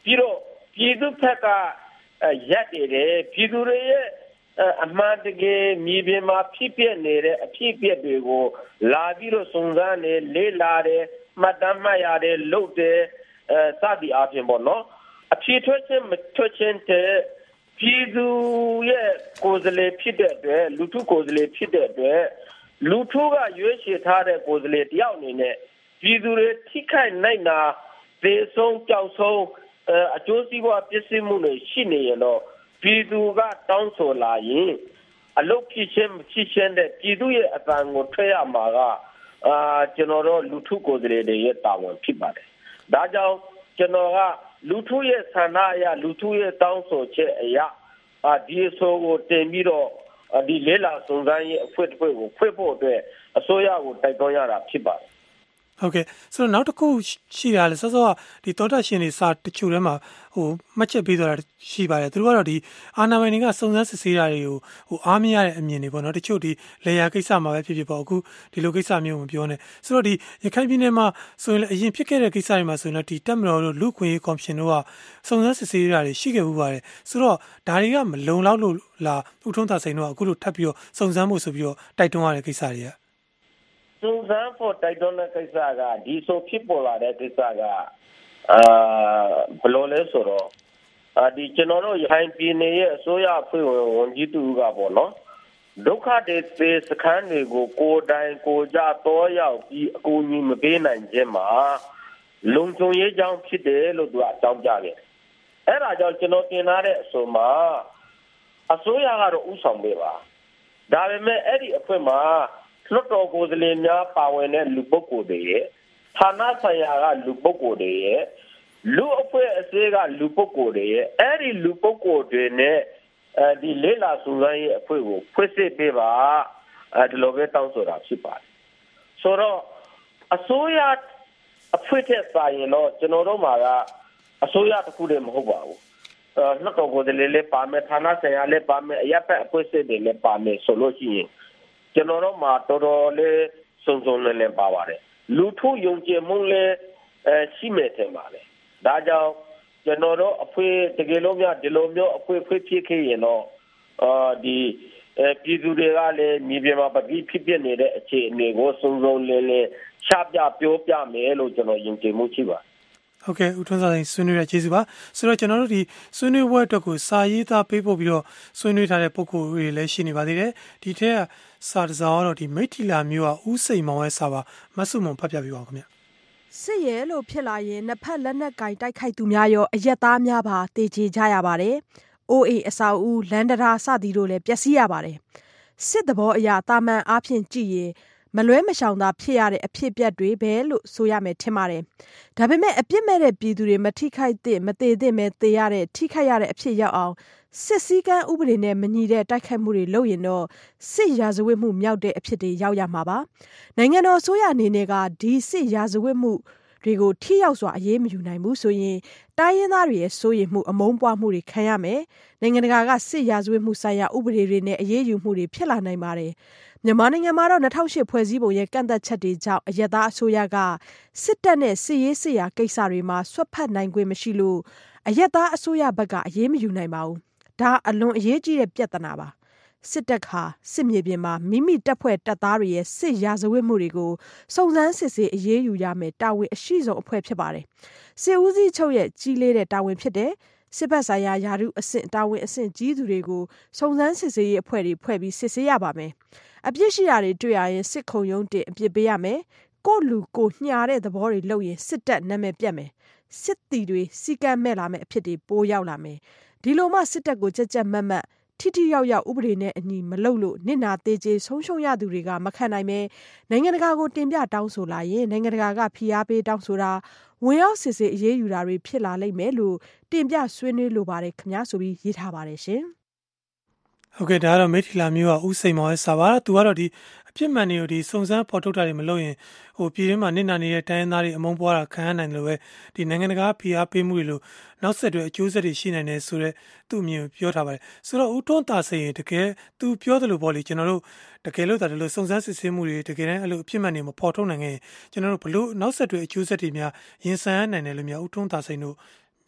ပြီးတော့ပြည်သူဘက်ကရက်နေတယ်ပြည်သူတွေရဲ့အမှန်တကယ်မြေပြင်မှာဖြစ်ပြနေတဲ့အဖြစ်အပျက်တွေကိုလာပြီးတော့စုံစမ်းနေလေ့လာတယ်မှတ်တမ်းမှတ်ရတယ်လုပ်တယ်စသည်အပြင်ပေါ့နော်အဖြစ်ထွက်ခြင်းမထွက်ခြင်းတဲ့ပြည်သူရဲ့ကိုယ်စားလှယ်ဖြစ်တဲ့အတွက်လူထုကိုယ်စားလှယ်ဖြစ်တဲ့အတွက်လူထုကရွေးချယ်ထားတဲ့ကိုယ်စားလှယ်တယောက်အနေနဲ့ပြည်သူတွေထိခိုက်နိုင်တာသေဆုံးကြောက်ဆုံးအကျိုးစီးပွားပစ္စည်းမှုတွေရှိနေရင်တော့ပြည်သူကတောင်းဆိုလာရင်အလုပ်ဖြစ်ခြင်းဖြစ်ခြင်းတဲ့ပြည်သူရဲ့အတန်ကိုထွက်ရမှာကကျွန်တော်တို့လူထုကိုယ်စားလှယ်တွေရဲ့တာဝန်ဖြစ်ပါတယ်။ဒါကြောင့်ကျွန်တော်ကလူထုရဲ့ဆန္ဒအရလူထုရဲ့တောင်းဆိုချက်အရဒီအဆိုကိုတင်ပြီးတော့ဒီလေလာစုံစမ်းရေးအဖွဲ့တစ်ဖွဲ့ကိုဖွဲ့ဖို့အတွက်အစိုးရကိုတိုက်တွန်းရတာဖြစ်ပါတယ်ဟုတ်ကဲ့ဆိုတော့နောက်တစ်ခုရှိတာလေစောစောကဒီတောတာရှင်တွေစာတချို့ထဲမှာမှတ်ချက်ပေးသွားတာရှိပါတယ်သူတို့ကတော့ဒီအာဏာပိုင်တွေကစုံစမ်းစစ်ဆေးတာတွေကိုအားမရတဲ့အမြင်တွေပေါ့နော်တချို့ဒီလေယာကိစ္စမှာပဲဖြစ်ဖြစ်ပေါ့အခုဒီလိုကိစ္စမျိုးမပြောနဲ့ဆိုတော့ဒီရခိုင်ပြည်နယ်မှာဆိုရင်လည်းအရင်ဖြစ်ခဲ့တဲ့ကိစ္စတွေမှာဆိုရင်လည်းဒီတပ်မတော်တို့လူ့ခွင့်ရေးကော်မရှင်တို့ကစုံစမ်းစစ်ဆေးတာတွေရှိခဲ့မှုပါတယ်ဆိုတော့ဒါတွေကမလုံလောက်လို့လားဦးထွန်းသာစိန်တို့ကအခုလိုထပ်ပြီးတော့စုံစမ်းဖို့ဆိုပြီးတော့တိုက်တွန်းရတဲ့ကိစ္စတွေကစုံစမ်းဖို့တိုက်တွန်းတဲ့ကိစ္စကဒီဆိုဖြစ်ပေါ်လာတဲ့ကိစ္စကဘယ်လိုလဲဆိုတော့ဒီကျွန်တော်တို့ရခိုင်ပြည်နယ်ရဲ့အစိုးရအဖွဲ့ဝန်ကြီးတူကပေါ့နော်ဒုက္ခတွေစခန်းတွေကိုကိုယ်တိုင်ကိုကြတော့ရောက်ပြီးအကူအညီမပေးနိုင်ခြင်းမှာလုံခြုံရေးကြောင့်ဖြစ်တယ်လို့သူကအကြောင်းပြခဲ့အဲ့ဒါကြောင့်ကျွန်တော်တင်ထားတဲ့အဆိုမှာအစိုးရကတော့ဥဆောင်ပေးပါဒါပေမဲ့အဲ့ဒီအဖွဲ့မှာလွှတ်တော်ကိုယ်စားလှယ်များပါဝင်တဲ့လူပုဂ္ဂိုလ်တွေရဲ့ဌာနဆိုင်ရာကလူပုဂ္ဂိုလ်တွေရဲ့လူအဖွဲ့အစည်းကလူပုဂ္ဂိုလ်တွေရဲ့အဲ့ဒီလူပုဂ္ဂိုလ်တွေနဲ့ဒီလေလာစုံစမ်းရေးအဖွဲ့ကိုဖွဲ့စည်းပေးပါဒီလိုပဲတောင်းဆိုတာဖြစ်ပါတယ်ဆိုတော့အစိုးရအဖွဲ့တဲ့စာရင်တော့ကျွန်တော်တို့မှာကအစိုးရတစ်ခုတည်းမဟုတ်ပါဘူးလွှတ်တော်ကိုယ်စားလှယ်လည်းပါမယ်ဌာနဆိုင်ရာလည်းပါမယ်အရပ်ဘက်အဖွဲ့အစည်းတွေလည်းပါမယ်ဆိုလို့ရှိရင်ကျွန်တော်တို့မှာတော်တော်လေးစုံစုံလင်လင်ပါပါတယ်လူထုယုံကြည်မှုလည်းရှိမယ်ထင်ပါတယ်ဒါကြောင့်ကျွန်တော်တို့အဖွဲ့တကယ်လို့များဒီလိုမျိုးအဖွဲ့ဖြစ်ခဲ့ရင်တော့ဒီပြည်သူတွေကလည်းမြေပြင်မှာပဋိဖြစ်ပြနေတဲ့အခြေအနေကိုစုံစုံလင်လင်ချပြပြောပြမယ်လို့ကျွန်တော်ယုံကြည်မှုရှိပါတယ်ဟုတ်ကဲ့ဦးထွန်းစာသိန်းဆွေးနွေးရကျေးဇူးပါဆိုတော့ကျွန်တော်တို့ဒီဆွေးနွေးပွဲအတွက်ကိုစာရေးသားပေးပို့ပြီးတော့ဆွေးနွေးထားတဲ့ပုံကိုယ်တွေလည်းရှိနေပါသေးတယ်ဒီထက်ကစာတစောင်းတော့ဒီမိထီလာမျိုးကဦးစိန်မောင်ရဲ့စာပါမဆုမွန်ဖတ်ပြပေးပါဦးခင်ဗျစစ်ရဲလို့ဖြစ်လာရင်နှစ်ဖက်လက်နက်ကင်တိုက်ခိုက်သူများရောအရက်သားများပါတေချေကြရပါတယ်အိုးအေအဆောက်အဦလန်ဒရာစသည်တို့လည်းပျက်စီးရပါတယ်စစ်သဘောအရာတာမန်အားဖြင့်ကြည့်ရင်မလွဲမရှောင်သာဖြစ်ရတဲ့အဖြစ်ပြက်တွေပဲလို့ဆိုရမယ်ထင်ပါတယ်။ဒါပေမဲ့အပြစ်မဲ့တဲ့ပြည်သူတွေမထိခိုက်သင့်မသေးသင့်ပဲသေရတဲ့ထိခိုက်ရတဲ့အဖြစ်ရောက်အောင်စစ်စည်းကမ်းဥပဒေနဲ့မညီတဲ့တိုက်ခိုက်မှုတွေလုပ်ရင်တော့စစ်ရာဇဝတ်မှုမြောက်တဲ့အဖြစ်တွေရောက်ရမှာပါ။နိုင်ငံတော်အစိုးရအနေနဲ့ကဒီစစ်ရာဇဝတ်မှုတွေကိုထိရောက်စွာအရေးမယူနိုင်ဘူးဆိုရင်တိုင်းရင်းသားတွေရဲ့စိုးရိမ်မှုအမုန်းပွားမှုတွေခံရမယ်။နိုင်ငံတကာကစစ်ရာဇဝတ်မှုဆိုင်ရာဥပဒေတွေနဲ့အရေးယူမှုတွေဖြစ်လာနိုင်ပါတယ်။မြန်မာနိုင်ငံမှာတော့2008ဖွဲ့စည်းပုံရဲ့ကန့်သတ်ချက်တွေကြောင့်အယက်သားအစိုးရကစစ်တပ်နဲ့စစ်ရေးစစ်ရာကိစ္စတွေမှာဆွတ်ဖက်နိုင်ခွင့်မရှိလို့အယက်သားအစိုးရဘက်ကအရေးမယူနိုင်ပါဘူး။ဒါအလွန်အရေးကြီးတဲ့ပြဿနာပါ။စစ်တပ်ဟာစစ်မြေပြင်မှာမိမိတပ်ဖွဲ့တပ်သားတွေရဲ့စစ်ရာဇဝတ်မှုတွေကိုစုံစမ်းစစ်ဆေးအရေးယူရမယ်တာဝန်အရှိဆုံးအဖွဲ့ဖြစ်ပါတယ်။စစ်ဦးစီးချုပ်ရဲ့ကြီးလေးတဲ့တာဝန်ဖြစ်တဲ့စစ်ဘက်ဆိုင်ရာယာရုအဆင့်တာဝန်အဆင့်ကြီးသူတွေကိုစုံစမ်းစစ်ဆေးရေးအဖွဲ့တွေဖွဲ့ပြီးစစ်ဆေးရပါမယ်။အပြစ်ရှိတာတွေတွေ့ရရင်စစ်ခုံရုံးတင်အပြစ်ပေးရမယ်။ကိုလူကိုညှာတဲ့သဘောတွေလုပ်ရင်စစ်တပ်နာမည်ပြတ်မယ်။စစ်တီတွေစီကံမဲ့လာမယ်အဖြစ်တွေပိုးရောက်လာမယ်။ဒီလိုမှစစ်တပ်ကိုကြက်ကြက်မတ်မတ်ထိထိရောက်ရောက်ဥပဒေနဲ့အညီမလုပ်လို့နစ်နာသေးကျေဆုံးရှုံးရသူတွေကမခံနိုင်ပဲနိုင်ငံတကာကိုတင်ပြတောင်းဆိုလာရင်နိုင်ငံတကာကဖိအားပေးတောင်းဆိုတာဝင်ရောက်စစ်ဆေးအရေးယူတာတွေဖြစ်လာလိမ့်မယ်လို့တင်ပြဆွေးနွေးလိုပါတယ်ခင်ဗျာဆိုပြီးရေးထားပါတယ်ရှင်ဟုတ်ကဲ့ဒါကတော့မိထီလာမျိုးကဦးစိန်မောင်ရဲ့စာပါသူကတော့ဒီအပြစ်မှန်တွေကိုဒီစုံစမ်းဖော်ထုတ်တာတွေမလုပ်ရင်ပြည်တွင်းမှာနစ်နာနေတဲ့တိုင်းရင်းသားတွေအမုန်းပွားတာခံရနိုင်တယ်လို့ပဲဒီနိုင်ငံတကာဖိအားပေးမှုတွေလို့နောက်ဆက်တွဲအကျိုးဆက်တွေရှိနိုင်တယ်ဆိုတော့သူ့အမြင်ပြောထားပါတယ်ဆိုတော့ဦးထွန်းသာစိန်တကယ်သူပြောတယ်လို့ပေါ့လေကျွန်တော်တို့တကယ်လို့ဒါလို့စုံစမ်းစစ်ဆေးမှုတွေတကယ်တမ်းအဲ့လိုအပြစ်မှန်တွေမဖော်ထုတ်နိုင်ရင်ကျွန်တော်တို့ဘလို့နောက်ဆက်တွဲအကျိုးဆက်တွေများရင်ဆိုင်ရနိုင်တယ်လို့များဦးထွန်းသာစိန်တို့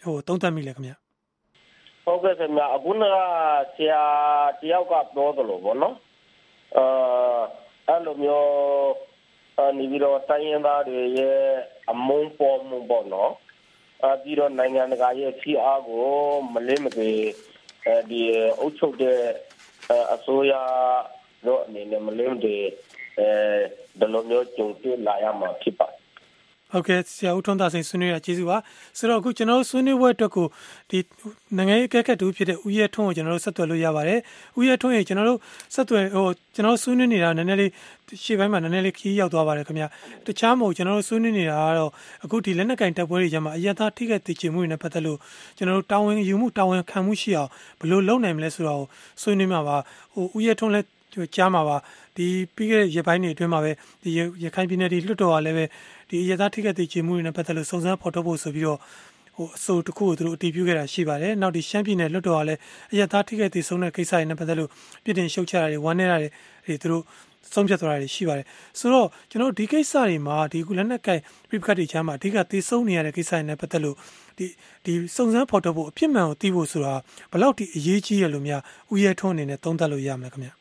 သုံးသပ်မိလဲခင်ဗျဟုတ်ကဲ့ခင်ဗျအခုနကဆရာတယောက်ကပြောသလိုပေါ့နော်အဲ့လိုမျိုးနေပြီးတော့တိုင်းရင်းသားတွေရဲ့အမုန်းပေါ်မှုပေါ့နော်ပြီးတော့နိုင်ငံတကာရဲ့ဖိအားကိုမလင်းမကေဒီအုပ်ချုပ်တဲ့အစိုးရတို့အနေနဲ့မလင်းတဲ့ဒီလိုမျိုးကြုံတွေ့လာရမှာဖြစ်ပါတယ်ဟုတ်ကဲ့ဆရာဦးထွန်းသာစိန်ဆွေးနွေးရကျေးဇူးပါဆိုတော့အခုကျွန်တော်ဆွေးနွေးပွဲအတွက်ကိုဒီနိုင်ငံရေးအကဲခတ်တူဖြစ်တဲ့ဦးရဲထွန်းကိုကျွန်တော်တို့ဆက်သွယ်လို့ရပါတယ်ဦးရဲထွန်းရေကျွန်တော်တို့ဆက်သွယ်ကျွန်တော်ဆွေးနွေးနေတာနည်းနည်းလေးရှေ့ပိုင်းမှာနည်းနည်းလေးခီးရောက်သွားပါတယ်ခင်ဗျတခြားမဟုတ်ကျွန်တော်တို့ဆွေးနွေးနေတာကတော့အခုဒီလက်နက်ကင်တပ်ပွဲတွေကြားမှာအရသာထိခိုက်တည်ချမှုတွေနဲ့ပတ်သက်လို့ကျွန်တော်တို့တာဝန်ယူမှုတာဝန်ခံမှုရှိအောင်ဘယ်လိုလုပ်နိုင်မလဲဆိုတော့ဆွေးနွေးမှာပါဦးရဲထွန်းလည်းကြားမှာပါဒီပြီးခဲ့တဲ့ရက်ပိုင်းတွေအတွင်းမှာပဲဒီရခိုင်ပြည်နယ်ဒီလွှတ်တော်ကလည်းပဲဒီအရသာထိခိုက်တည်ချမှုတွေနဲ့ပတ်သက်လို့စုံစမ်းဖော်ထုတ်ဖို့ဆိုပြီးတော့အဆိုတစ်ခုကိုသူတို့အတည်ပြုခဲ့တာရှိပါတယ်နောက်ဒီရှမ်းပြည်နယ်လွှတ်တော်ကလည်းအရသာထိခိုက်တည်ဆုံးတဲ့ကိစ္စတွေနဲ့ပတ်သက်လို့ပြည်တင်ရှုတ်ချတာတွေဝမ်းနည်းတာတွေသူတို့ဆုံးဖြတ်သွားတာတွေရှိပါတယ်ဆိုတော့ကျွန်တော်ဒီကိစ္စတွေမှာဒီကုလက်နက်ကင်ပြပခတ်တွေချမ်းမှာအဓိကတည်ဆုံးနေရတဲ့ကိစ္စတွေနဲ့ပတ်သက်လို့ဒီစုံစမ်းဖော်ထုတ်ဖို့အဖြစ်မှန်ကိုသိဖို့ဆိုတာဘယ်လောက်ထိအရေးကြီးရလို့များဦးရဲထွန်းအနေနဲ့သုံးသပ်လို့ရမလဲခင်ဗျ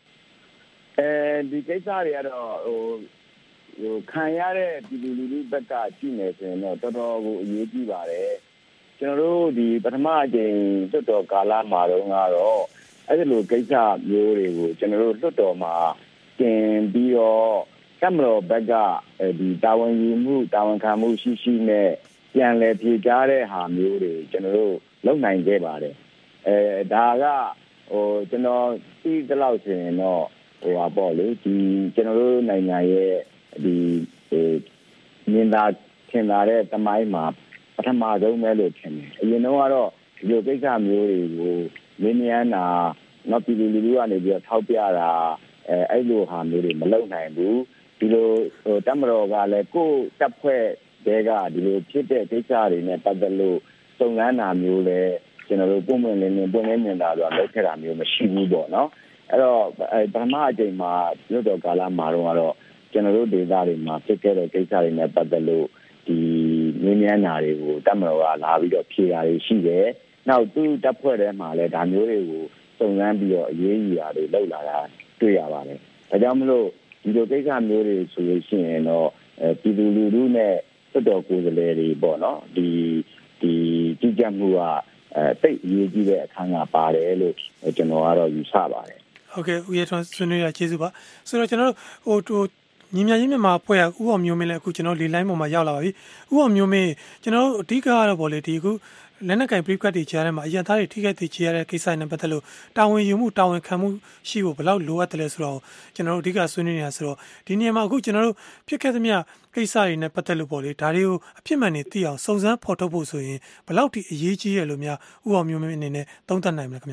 ဒီကိစ္စတွေကတော့ခံရတဲ့ပြည်သူလူထုဘက်ကကြည့်နေဆိုရင်တော့တော်တော်ကိုအရေးကြီးပါတယ်ကျွန်တော်တို့ဒီပထမအကြိမ်လွှတ်တော်ကာလမှာတော့အဲ့ဒီလိုကိစ္စမျိုးတွေကိုကျွန်တော်တို့လွှတ်တော်မှာတင်ပြီးတော့ကမ္ဘာတော်ဘက်ကဒီတာဝန်ယူမှုတာဝန်ခံမှုရှိနဲ့ပြန်လည်ဖြေကြားတဲ့ဟာမျိုးတွေကျွန်တော်တို့လုပ်နိုင်ခဲ့ပါတယ်ဒါကကျွန်တော်သိသလောက်ဆိုရင်တော့ပါပေါ့လေဒီကျွန်တော်တို့နိုင်ငံရဲ့ဒီမြင်သာထင်သာတဲ့တမိုင်းမှာပထမဆုံးပဲလို့ထင်တယ်အရင်တော့ကတော့ဒီလိုကိစ္စမျိုးတွေကိုမင်းမြန်တာနောက်ပြည်သူလူထုကနေပြီးတော့ထောက်ပြတာအဲ့လိုဟာမျိုးတွေမလုပ်နိုင်ဘူးဒီလိုတမတော်ကလည်းကိုယ်တပ်ဖွဲ့တွေကဒီလိုဖြစ်တဲ့ကိစ္စတွေနဲ့ပတ်သက်လို့စုံစမ်းတာမျိုးလဲကျွန်တော်တို့ပုံမှန်လင်းမြင်တာတော့လုပ်ခဲ့တာမျိုးမရှိဘူးပေါ့နော်အဲ့တော့ပထမအကြိမ်မှာလွှတ်တော်ကာလမှာတော့ကျွန်တော်တို့ဒေသတွေမှာဖြစ်ခဲ့တဲ့ကိစ္စတွေနဲ့ပတ်သက်လို့ဒီမြင်းမြန်းတာတွေကိုတမတော်ကလာပြီးတော့ဖြေတာတွေရှိတယ်။နောက်သူတပ်ဖွဲ့ထဲမှာလည်းဒါမျိုးတွေကိုစုံစမ်းပြီးတော့အရေးယူတာတွေလုပ်လာတာတွေ့ရပါတယ်။ဒါကြောင့်မလို့ဒီလိုကိစ္စမျိုးတွေဆိုလို့ရှိရင်တော့ပြည်သူလူထုနဲ့သက်တော်ကိုယ်စားလှယ်တွေပေါ့နော်ဒီကြည်ကြမှုကတိတ်အရေးကြီးတဲ့အခန်းကပါတယ်လို့ကျွန်တော်ကတော့ယူဆပါတယ်။ဟုတ်ကဲ့ဦးရဲထွန်းဆွေးနွေးရကျေးဇူးပါဆိုတော့ကျွန်တော်တို့ညီမကြီးမြန်မာဖွဲ့ရဥအောင်မျိုးမင်းလည်းအခုကျွန်တော်လေလိုင်းပေါ်မှာရောက်လာပါပြီဥအောင်မျိုးမင်းကျွန်တော်အဓိကကတော့ဗောလေဒီအခုလက်နက်ကင်ပြိပခတ်တွေကြားထဲမှာအရသားတွေထိခိုက်သေးချရတဲ့ကိစ္စတွေနဲ့ပတ်သက်လို့တာဝန်ယူမှုတာဝန်ခံမှုရှိဖို့ဘယ်လောက်လိုအပ်တယ်လဲဆိုတော့ကျွန်တော်တို့အဓိကဆွေးနွေးနေတာဆိုတော့ဒီနေရာမှာအခုကျွန်တော်တို့ဖြစ်ခဲ့သမျှကိစ္စတွေနဲ့ပတ်သက်လို့ဗောလေဒါတွေကိုအဖြစ်မှန်နေသိအောင်စုံစမ်းဖော်ထုတ်ဖို့ဆိုရင်ဘယ်လောက်ထိအရေးကြီးရလို့များဥအောင်မျိုးမင်းအနေနဲ့သုံးသပ်နိုင်မလဲခင်ဗျ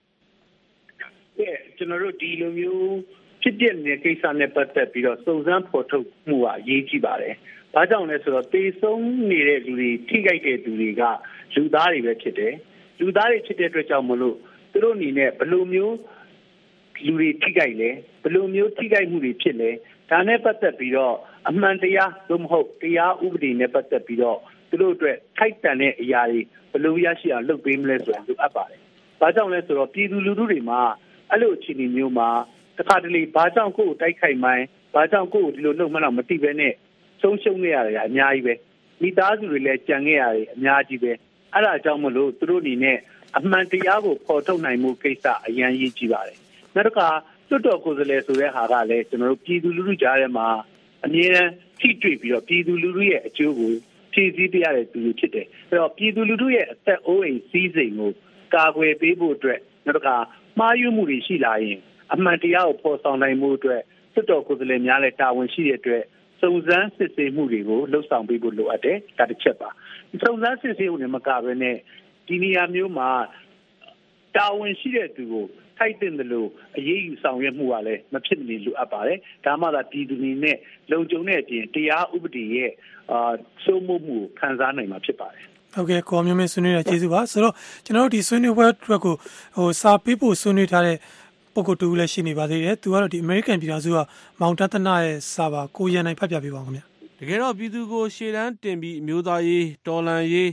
ကျွန်တော်တို့ဒီလိုမျိုးဖြစ်တဲ့ကိစ္စနဲ့ပတ်သက်ပြီးတော့စုံစမ်းဖော်ထုတ်မှုကအရေးကြီးပါတယ်။ဘာကြောင့်လဲဆိုတော့တေဆုံးနေတဲ့လူတွေထိခိုက်တဲ့သူတွေကလူသားတွေပဲဖြစ်တယ်။လူသားတွေဖြစ်တဲ့အတွက်ကြောင့်မလို့သူတို့အနေနဲ့ဘယ်လိုမျိုးလူတွေထိခိုက်လဲဘယ်လိုမျိုးထိခိုက်မှုတွေဖြစ်လဲဒါနဲ့ပတ်သက်ပြီးတော့အမှန်တရားသို့မဟုတ်တရားဥပဒေနဲ့ပတ်သက်ပြီးတော့သူတို့အတွက်ထိုက်တန်တဲ့အရာတွေဘယ်လိုရရှိအောင်လုပ်ပေးမလဲဆိုတာလိုအပ်ပါတယ်။ဘာကြောင့်လဲဆိုတော့ပြည်သူလူထုတွေမှာအဲ့လိုအခြေအနေမျိုးမှာတခါတလေဘာကြောင့်ကိုယ်တိုက်ခိုက်မှန်းဘာကြောင့်ကိုယ်ဒီလိုလုပ်မှန်းတော့မသိဘဲနဲ့ဆုံးရှုံးနေရတယ်အများကြီးပဲမိသားစုတွေလည်းကြံခဲ့ရတယ်အများကြီးပဲအဲ့ဒါကြောင့်မလို့သူတို့အနေနဲ့အမှန်တရားကိုဖော်ထုတ်နိုင်မှုကိစ္စအရန်ရေးကြည့်ပါတယ်နောက်တစ်ခါလွတ်တော်ကိုယ်စားလှယ်ဆိုတဲ့ဟာကလည်းကျွန်တော်တို့ပြည်သူလူထုကြားထဲမှာအမြဲတမ်းထိတွေ့ပြီးတော့ပြည်သူလူထုရဲ့အကျိုးကိုဖြည့်ဆည်းပေးရတဲ့သူတွေဖြစ်တယ်အဲ့တော့ပြည်သူလူထုရဲ့အသက်အိုးအိမ်စည်းစိမ်ကိုကာကွယ်ပေးဖို့အတွက်နောက်တစ်ခါမှားယွင်းမှုတွေရှိလာရင်အမှန်တရားကိုဖော်ဆောင်နိုင်မှုအတွက်စစ်တော်ကိုယ်စားလှယ်များလည်းတာဝန်ရှိတဲ့အတွက်စုံစမ်းစစ်ဆေးမှုတွေကိုလှုပ်ဆောင်ပေးဖို့လိုအပ်တယ်ဒါတစ်ချက်ပါစုံစမ်းစစ်ဆေးမှုတွေမကဘဲနဲ့ဒီနေရာမျိုးမှာတာဝန်ရှိတဲ့သူကိုထိုက်တဲ့လို့အရေးယူဆောင်ရွက်မှုကလည်းမဖြစ်မနေလိုအပ်ပါတယ်ဒါမှသာပြည်သူတွေနဲ့လုံခြုံတဲ့အပြင်တရားဥပဒေရဲ့စိုးမိုးမှုကိုခံစားနိုင်မှာဖြစ်ပါတယ်ဟုတ်ကဲ့ကိုမျိုးမင်းဆွေးနွေးရကျေးဇူးပါဆိုတော့ကျွန်တော်တို့ဒီဆွေးနွေးပွဲအတွက်ကိုစာပေးဖို့ဆွေးနွေးထားတဲ့ပုဂ္ဂိုလ်တူလည်းရှိနေပါသေးတယ်သူကတော့ဒီ American ပြည်ထောင်စုကမောင်တသနာရဲ့စာပါကိုရန်နိုင်ဖတ်ပြပေးပါဦးခင်ဗျတကယ်တော့ပြည်သူကိုရှေ့တန်းတင်ပြီးအမျိုးသားရေးတော်လှန်ရေး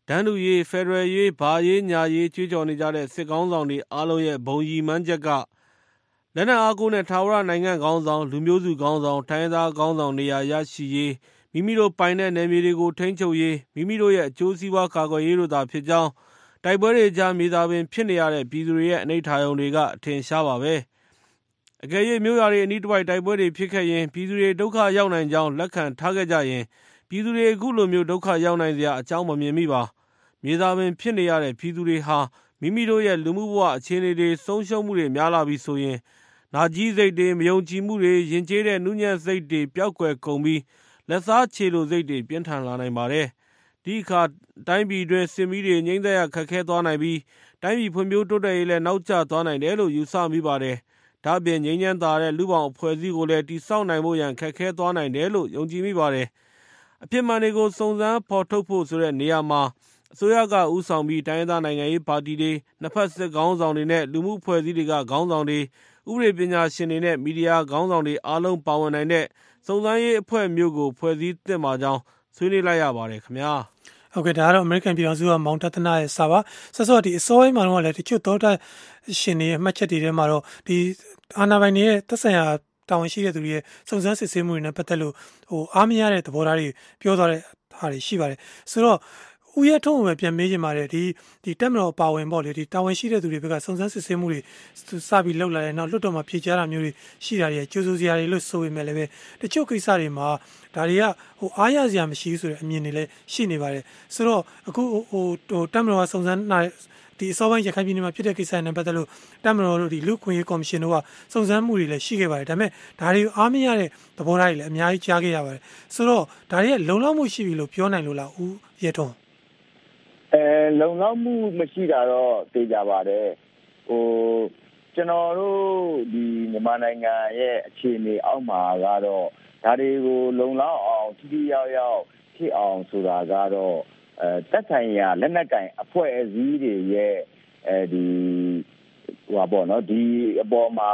တန်းတူရေးဖက်ဒရယ်ရေးဘာရေးညာရေးကြွေးကြော်နေကြတဲ့စစ်ကောင်းဆောင်တွေအားလုံးရဲ့ဘုံရည်မှန်းချက်ကလက်နက်အားကိုးနဲ့ထာဝရနိုင်ငံခေါင်းဆောင်လူမျိုးစုခေါင်းဆောင်တိုင်းသားခေါင်းဆောင်နေရာရရှိရေးမိမိတို့ပိုင်တဲ့နယ်မြေတွေကိုထိန်းချုပ်ရေးမိမိတို့ရဲ့အကျိုးစီးပွားကာကွယ်ရေးတို့သာဖြစ်ကြောင်းတိုက်ပွဲတွေကြားမြေသာပင်ဖြစ်နေရတဲ့ပြည်သူတွေရဲ့အနိဋ္ဌာရုံတွေကအထင်ရှားပါပဲအကယ်၍မြို့ရွာတွေအနီးတစ်ဝိုက်တိုက်ပွဲတွေဖြစ်ခဲ့ရင်ပြည်သူတွေဒုက္ခရောက်နိုင်ကြောင်းလက်ခံထားခဲ့ကြရင်ပြည်သူတွေအခုလိုမျိုးဒုက္ခရောက်နိုင်စရာအကြောင်းမမြင်မိပါမြေသာပင်ဖြစ်နေရတဲ့ပြည်သူတွေဟာမိမိတို့ရဲ့လူမှုဘဝအခြေအနေတွေဆုံးရှုံးမှုတွေများလာပြီဆိုရင်နာကြီးစိတ်တွေမယုံကြည်မှုတွေယဉ်ကျေးတဲ့နုညံ့စိတ်တွေပျောက်ကွယ်ကုန်ပြီးလက်စားချေလိုစိတ်တွေပြင်းထန်လာနိုင်ပါတယ်ဒီအခါတိုင်းပြည်တွင်စစ်မီးတွေငြိမ်းသက်ရခက်ခဲသွားနိုင်ပြီးတိုင်းပြည်ဖွံ့ဖြိုးတိုးတက်ရေးလည်းနောက်ကျသွားနိုင်တယ်လို့ယူဆမိပါတယ်ဒါ့အပြင်ငြိမ်းချမ်းသာတဲ့လူပေါင်းအဖွဲ့အစည်းကိုလည်းတည်ဆောက်နိုင်ဖို့ရန်ခက်ခဲသွားနိုင်တယ်လို့ယုံကြည်မိပါတယ်အဖြစ်မှန်တွေကိုစုံစမ်းဖော်ထုတ်ဖို့ဆိုတဲ့နေရာမှာအစိုးရကဦးဆောင်ပြီးတိုင်းဒေသနိုင်ငံရေးပါတီတွေနှစ်ဖက်စစ်ခေါင်းဆောင်တွေနဲ့လူမှုအဖွဲ့အစည်းတွေကခေါင်းဆောင်တွေဥပဒေပညာရှင်တွေနဲ့မီဒီယာခေါင်းဆောင်တွေအားလုံးပါဝင်နိုင်တဲ့စုံစမ်းရေးအဖွဲ့မျိုးကိုဖွဲ့စည်းသင့်ပါကြောင်းဆွေးနွေးလိုက်ရပါတယ်ခင်ဗျာဟုတ်ကဲ့ဒါကတော့ American ပြည်ထောင်စုကမောင်တသနာရဲ့စာပါဆက်စောဒီအစောပိုင်းမှာတော့လည်းတချို့သောတာရှင်တွေရဲ့မှတ်ချက်တွေထဲမှာတော့ဒီအာဏာပိုင်တွေရဲ့သက်ဆိုင်ရာတာဝန်ရှိတဲ့သူတွေရဲ့စုံစမ်းစစ်ဆေးမှုတွေနဲ့ပတ်သက်လို့အားမရတဲ့သဘောထားတွေပြောသွားတဲ့ဟာတွေရှိပါတယ်ဆိုတော့ဦးရထုံးပဲပြန်မေးချင်ပါတယ်ဒီတက်မတော်ပါဝင်ပေါ့လေဒီတာဝန်ရှိတဲ့သူတွေဘက်ကစုံစမ်းစစ်ဆေးမှုတွေစပြီးလှုပ်လာတယ်နောက်လွတ်တော်မှာဖြေချတာမျိုးတွေရှိတာတွေကျိုးစိုးစရာတွေလို့ဆိုပေမဲ့လည်းပဲတချို့ကိစ္စတွေမှာဒါတွေကအားရစရာမရှိဘူးဆိုတဲ့အမြင်တွေလည်းရှိနေပါတယ်ဆိုတော့အခုတက်မတော်ကစုံစမ်းဒီအစောပိုင်းရခိုင်ပြည်နယ်မှာဖြစ်တဲ့ကိစ္စနဲ့ပတ်သက်လို့တက်မတော်တို့ဒီလူ့ခွင့်ရေးကော်မရှင်တို့ကစုံစမ်းမှုတွေလည်းရှိခဲ့ပါတယ်ဒါပေမဲ့ဒါတွေအားမရတဲ့သဘောထားတွေလည်းအများကြီးကြားခဲ့ရပါတယ်ဆိုတော့ဒါတွေရဲ့လုံလောက်မှုရှိပြီလို့ပြောနိုင်လို့လားဦးရထုံးလုံလောက်မှုမရှိတာတော့သိကြပါတယ်ကျွန်တော်တို့ဒီမြန်မာနိုင်ငံရဲ့အခြေအနေအောက်မှာကတော့ဒါတွေကိုလုံလောက်အောင်ထိထိရောက်ရောက်ဖြစ်အောင်ဆိုတာကတော့တက်ဆိုင်ရာလက်နက်ကင်အဖွဲ့အစည်းတွေရဲ့ဒီပေါ့နော်ဒီအပေါ်မှာ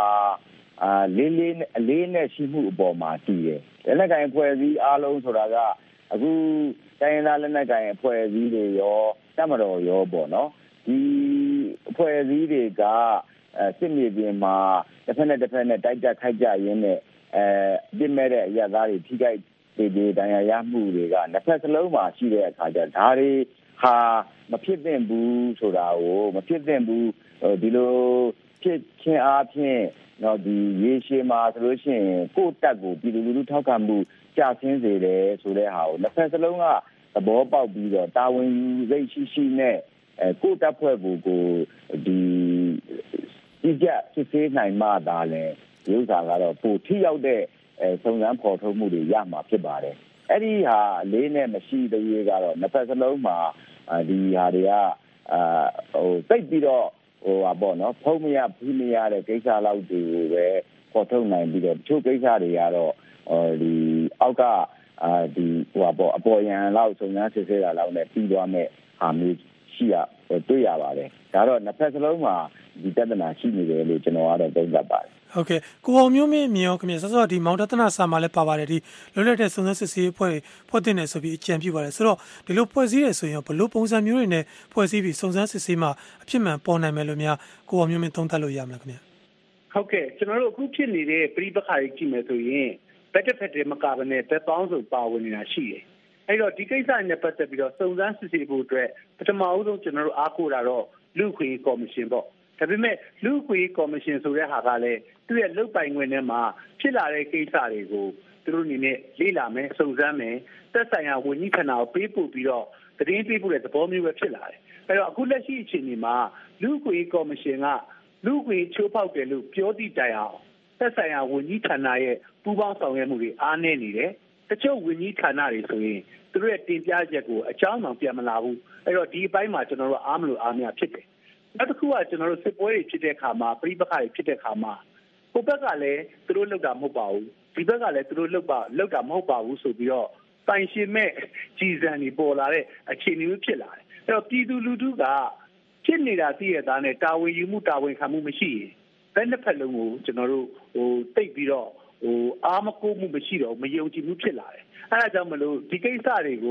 လေးနဲ့ရှိမှုအပေါ်မှာတည်တယ်လက်နက်ကင်အဖွဲ့အစည်းအားလုံးဆိုတာကအခုတိုင်းသားလက်နက်ကင်အဖွဲ့အစည်းတွေရောတက်မတော်ရောပေါ့နော်ဒီအဖွဲ့အစည်းတွေကစစ်မြေပြင်မှာတစ်ဖက်နဲ့တိုက်တက်ခိုက်ကြရင်းနဲ့ပြစ်မဲ့တဲ့အရာသားတွေထိခိုက်ဒေဒဏ်ရာရမှုတွေကနှစ်ဖက်စလုံးမှာရှိတဲ့အခါကျဒါတွေဟာမဖြစ်သင့်ဘူးဆိုတာကိုမဖြစ်သင့်ဘူးဒီလိုဖြစ်ချင်းအားဖြင့်တော့ဒီရေရှည်မှာဆိုလို့ရှိရင်ကိုယ့်တပ်ကိုပြည်သူလူထုထောက်ခံမှုကျဆင်းစေတယ်ဆိုတဲ့ဟာကိုနှစ်ဖက်စလုံးကသဘောပေါက်ပြီးတော့တာဝန်ယူစိတ်ရှိနဲ့ကိုယ့်တပ်ဖွဲ့ကိုဒီကြည့်စစ်ဆေးနိုင်မှသာလဲဒီဥစ္စာကတော့ပိုထိရောက်တဲ့စုံစမ်းဖော်ထုတ်မှုတွေရမှာဖြစ်ပါတယ်အဲ့ဒီဟာလေးနဲ့မရှိသေးရကတော့နှစ်ဖက်စလုံးမှာဒီဟာတွေကတိတ်ပြီးတော့ပေါ့နော်ဖုံးမရဖိမရတဲ့ကိစ္စလောက်တွေကိုပဲဖော်ထုတ်နိုင်ပြီးတော့တချို့ကိစ္စတွေကတော့ဒီအောက်ကဒီပေါ့အပေါ်ယံလောက်စုံစမ်းစစ်ဆေးတာလောက်နဲ့ပြီးသွားမဲ့ဟာမျိုးရှိရတွေ့ရပါတယ်ဒါတော့နှစ်ဖက်စလုံးမှာဒီတဒနာရှိနေတယ်လို့ကျွန်တော်ကတော့သုံးသပ်ပါတယ်ဟုတ်ကဲ့ကိုအောင်မျိုးမင်းမြင်ရောခင်ဗျဆော့ဒီမောင်တသနာစာမှာလည်းပါပါတယ်ဒီလွတ်လပ်တဲ့စုံစမ်းစစ်ဆေးဖွဲ့တင်နေဆိုပြီးအကြံပြုပါတယ်ဆိုတော့ဒီလိုဖွဲ့စည်းရဆိုရင်ဘလို့ပုံစံမျိုးတွေနဲ့ဖွဲ့စည်းပြီးစုံစမ်းစစ်ဆေးမှအဖြစ်မှန်ပေါ်နိုင်မယ်လို့များကိုအောင်မျိုးမင်းသုံးသပ်လို့ရမလားခင်ဗျဟုတ်ကဲ့ကျွန်တော်တို့အခုဖြစ်နေတဲ့ပြည်ပခါကြီးကြည့်မယ်ဆိုရင်ဘက်တစ်ဖက်တည်းမကဘဲနဲ့ဘက်ပေါင်းစုံပါဝင်နေတာရှိတယ်အဲ့တော့ဒီကိစ္စနဲ့ပတ်သက်ပြီးတော့စုံစမ်းစစ်ဆေးဖို့အတွက်ပထမဦးဆုံးကျွန်တော်တို့အားကိုးတာတော့လူ့ခွင့်ရေးကော်မရှင်ပေါ့ဒါပေမဲ့လူ့ခွင့်ရေးကော်မရှင်ဆိုတဲ့ဟာကလည်းသူ့ရဲ့လုပ်ပိုင်ခွင့်ထဲမှာဖြစ်လာတဲ့ကိစ္စတွေကိုသူတို့အနေနဲ့လေ့လာမယ်စုံစမ်းမယ်သက်ဆိုင်ရာဝန်ကြီးဌာနကိုပေးပို့ပြီးတော့သတင်းပေးပို့တဲ့သဘောမျိုးပဲဖြစ်လာတယ်အဲ့တော့အခုလက်ရှိအခြေအနေမှာလူ့ခွင့်ရေးကော်မရှင်ကလူ့ခွင့်ချိုးဖောက်တယ်လို့ပြောသည့်တိုင်အောင်သက်ဆိုင်ရာဝန်ကြီးဌာနရဲ့ပူးပေါင်းဆောင်ရွက်မှုတွေအားနည်းနေတယ်တချို့ဝန်ကြီးဌာနတွေဆိုရင်သူတို့ရဲ့တင်ပြချက်ကိုအကြောင်းအောင်ပြန်မလာဘူးအဲ့တော့ဒီအပိုင်းမှာကျွန်တော်တို့အားမလို့အားမရဖြစ်တယ်နောက်တစ်ခုကကျွန်တော်တို့စစ်ပွဲတွေဖြစ်တဲ့အခါမှာပြည်ပခါတွေဖြစ်တဲ့အခါမှာဟိုဘက်ကလည်းသူတို့လောက်တာမဟုတ်ပါဘူးဒီဘက်ကလည်းသူတို့လောက်တာမဟုတ်ပါဘူးဆိုပြီးတော့ပိုင်ရှင်မဲ့ကြီးစံတွေပေါ်လာတဲ့အခြေအနေမျိုးဖြစ်လာတယ်အဲ့တော့ပြည်သူလူထုကဖြစ်နေတာသိရတာနဲ့တာဝန်ယူမှုတာဝန်ခံမှုမရှိရင်ဘယ်နှစ်ဖက်လုံးကိုကျွန်တော်တို့တိတ်ပြီးတော့အာမကိုမှုမရှိတော့မယုံကြည်မှုဖြစ်လာတယ်အဲ့ဒါကြောင့်မလို့ဒီကိစ္စတွေကို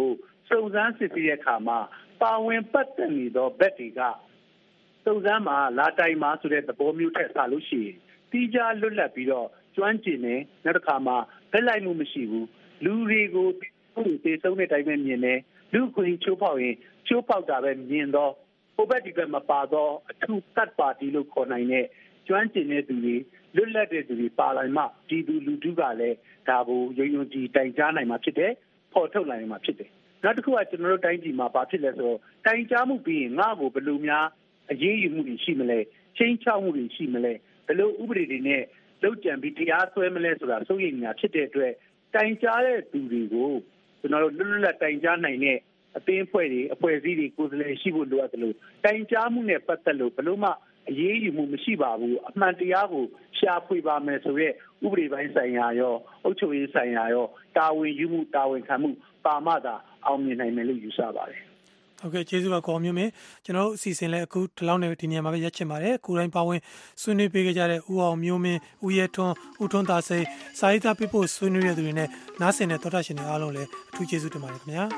စုံစမ်းစစ်ဆေးတဲ့အခါမှာပါဝင်ပတ်သက်နေသောဘက်တွေကစုံစမ်းမှာလာတိုင်မှာဆိုတဲ့သဘောမျိုးထက်ဆလို့ရှိရင်တီးခြားလွတ်လပ်ပြီးတော့ကျွမ်းကျင်နေနောက်တစ်ခါမှာဘက်လိုက်မှုမရှိဘူးလူတွေကိုတေဆုံးတဲ့တိုင်းပဲမြင်တယ်လူခွင့်ချိုးဖောက်ရင်ချိုးဖောက်တာပဲမြင်တော့ဟိုဘက်ဒီဘက်မပါတော့အထူးသတ်ပါတီလို့ခေါ်နိုင်တဲ့ကျွမ်းကျင်တဲ့သူတွေလွတ်လပ်တဲ့သူတွေပါလာမှဒီသူလူထုကလည်းဒါကိုရုံရုံကြည်တိုင်ကြားနိုင်မှာဖြစ်တယ်ပေါ်ထုတ်နိုင်မှာဖြစ်တယ်နောက်တစ်ခုကကျွန်တော်တို့တိုင်းပြည်မှာဘာဖြစ်လဲဆိုတော့တိုင်ကြားမှုပြီးရင်ငါ့ကိုဘယ်လိုများအရေးယူမှုတွေရှိမလဲချင်းချောက်မှုတွေရှိမလဲဘယ်လိုဥပဒေတွေနဲ့လောက်ကြံပြီးတရားစွဲမလဲဆိုတာစိုးရိမ်နေတာဖြစ်တဲ့အတွက်တိုင်ကြားတဲ့သူတွေကိုကျွန်တော်တို့လွတ်လပ်တိုင်ကြားနိုင်တဲ့အသင်းအဖွဲ့တွေအဖွဲ့အစည်းတွေကိုယ်စားလှယ်ရှိဖို့လိုအပ်တယ်လို့တိုင်ကြားမှုနဲ့ပတ်သက်လို့ဘယ်လိုမှအရေးယူမှုမရှိပါဘူးအမှန်တရားကိုရှာဖွေပါမယ်ဆိုရဲဥပဒေပိုင်းဆိုင်ရာရောအုပ်ချုပ်ရေးဆိုင်ရာရောတာဝန်ယူမှုတာဝန်ခံမှုပါမှသာအောင်မြင်နိုင်မယ်လို့ယူဆပါတယ်ဟုတ်ကဲ့ကျေးဇူးပါကောင်းမျိုးမင်းကျွန်တော်တို့အစီအစဉ်လည်းအခုဒီလောက်နဲ့ဒီနေရာမှာပဲရပ်ချင်ပါတယ်ကိုယ်တိုင်ပါဝင်ဆွေးနွေးပေးကြတဲ့ဦးအောင်မျိုးမင်းဦးရဲထွန်းဦးထွန်းသာစိန်စာရေးသားပေးဖို့ဆွေးနွေးရတဲ့သူတွေနဲ့နားဆင်တဲ့သောတာရှင်တွေအားလုံးလည်းအထူးကျေးဇူးတင်ပါတယ်ခင်ဗျာ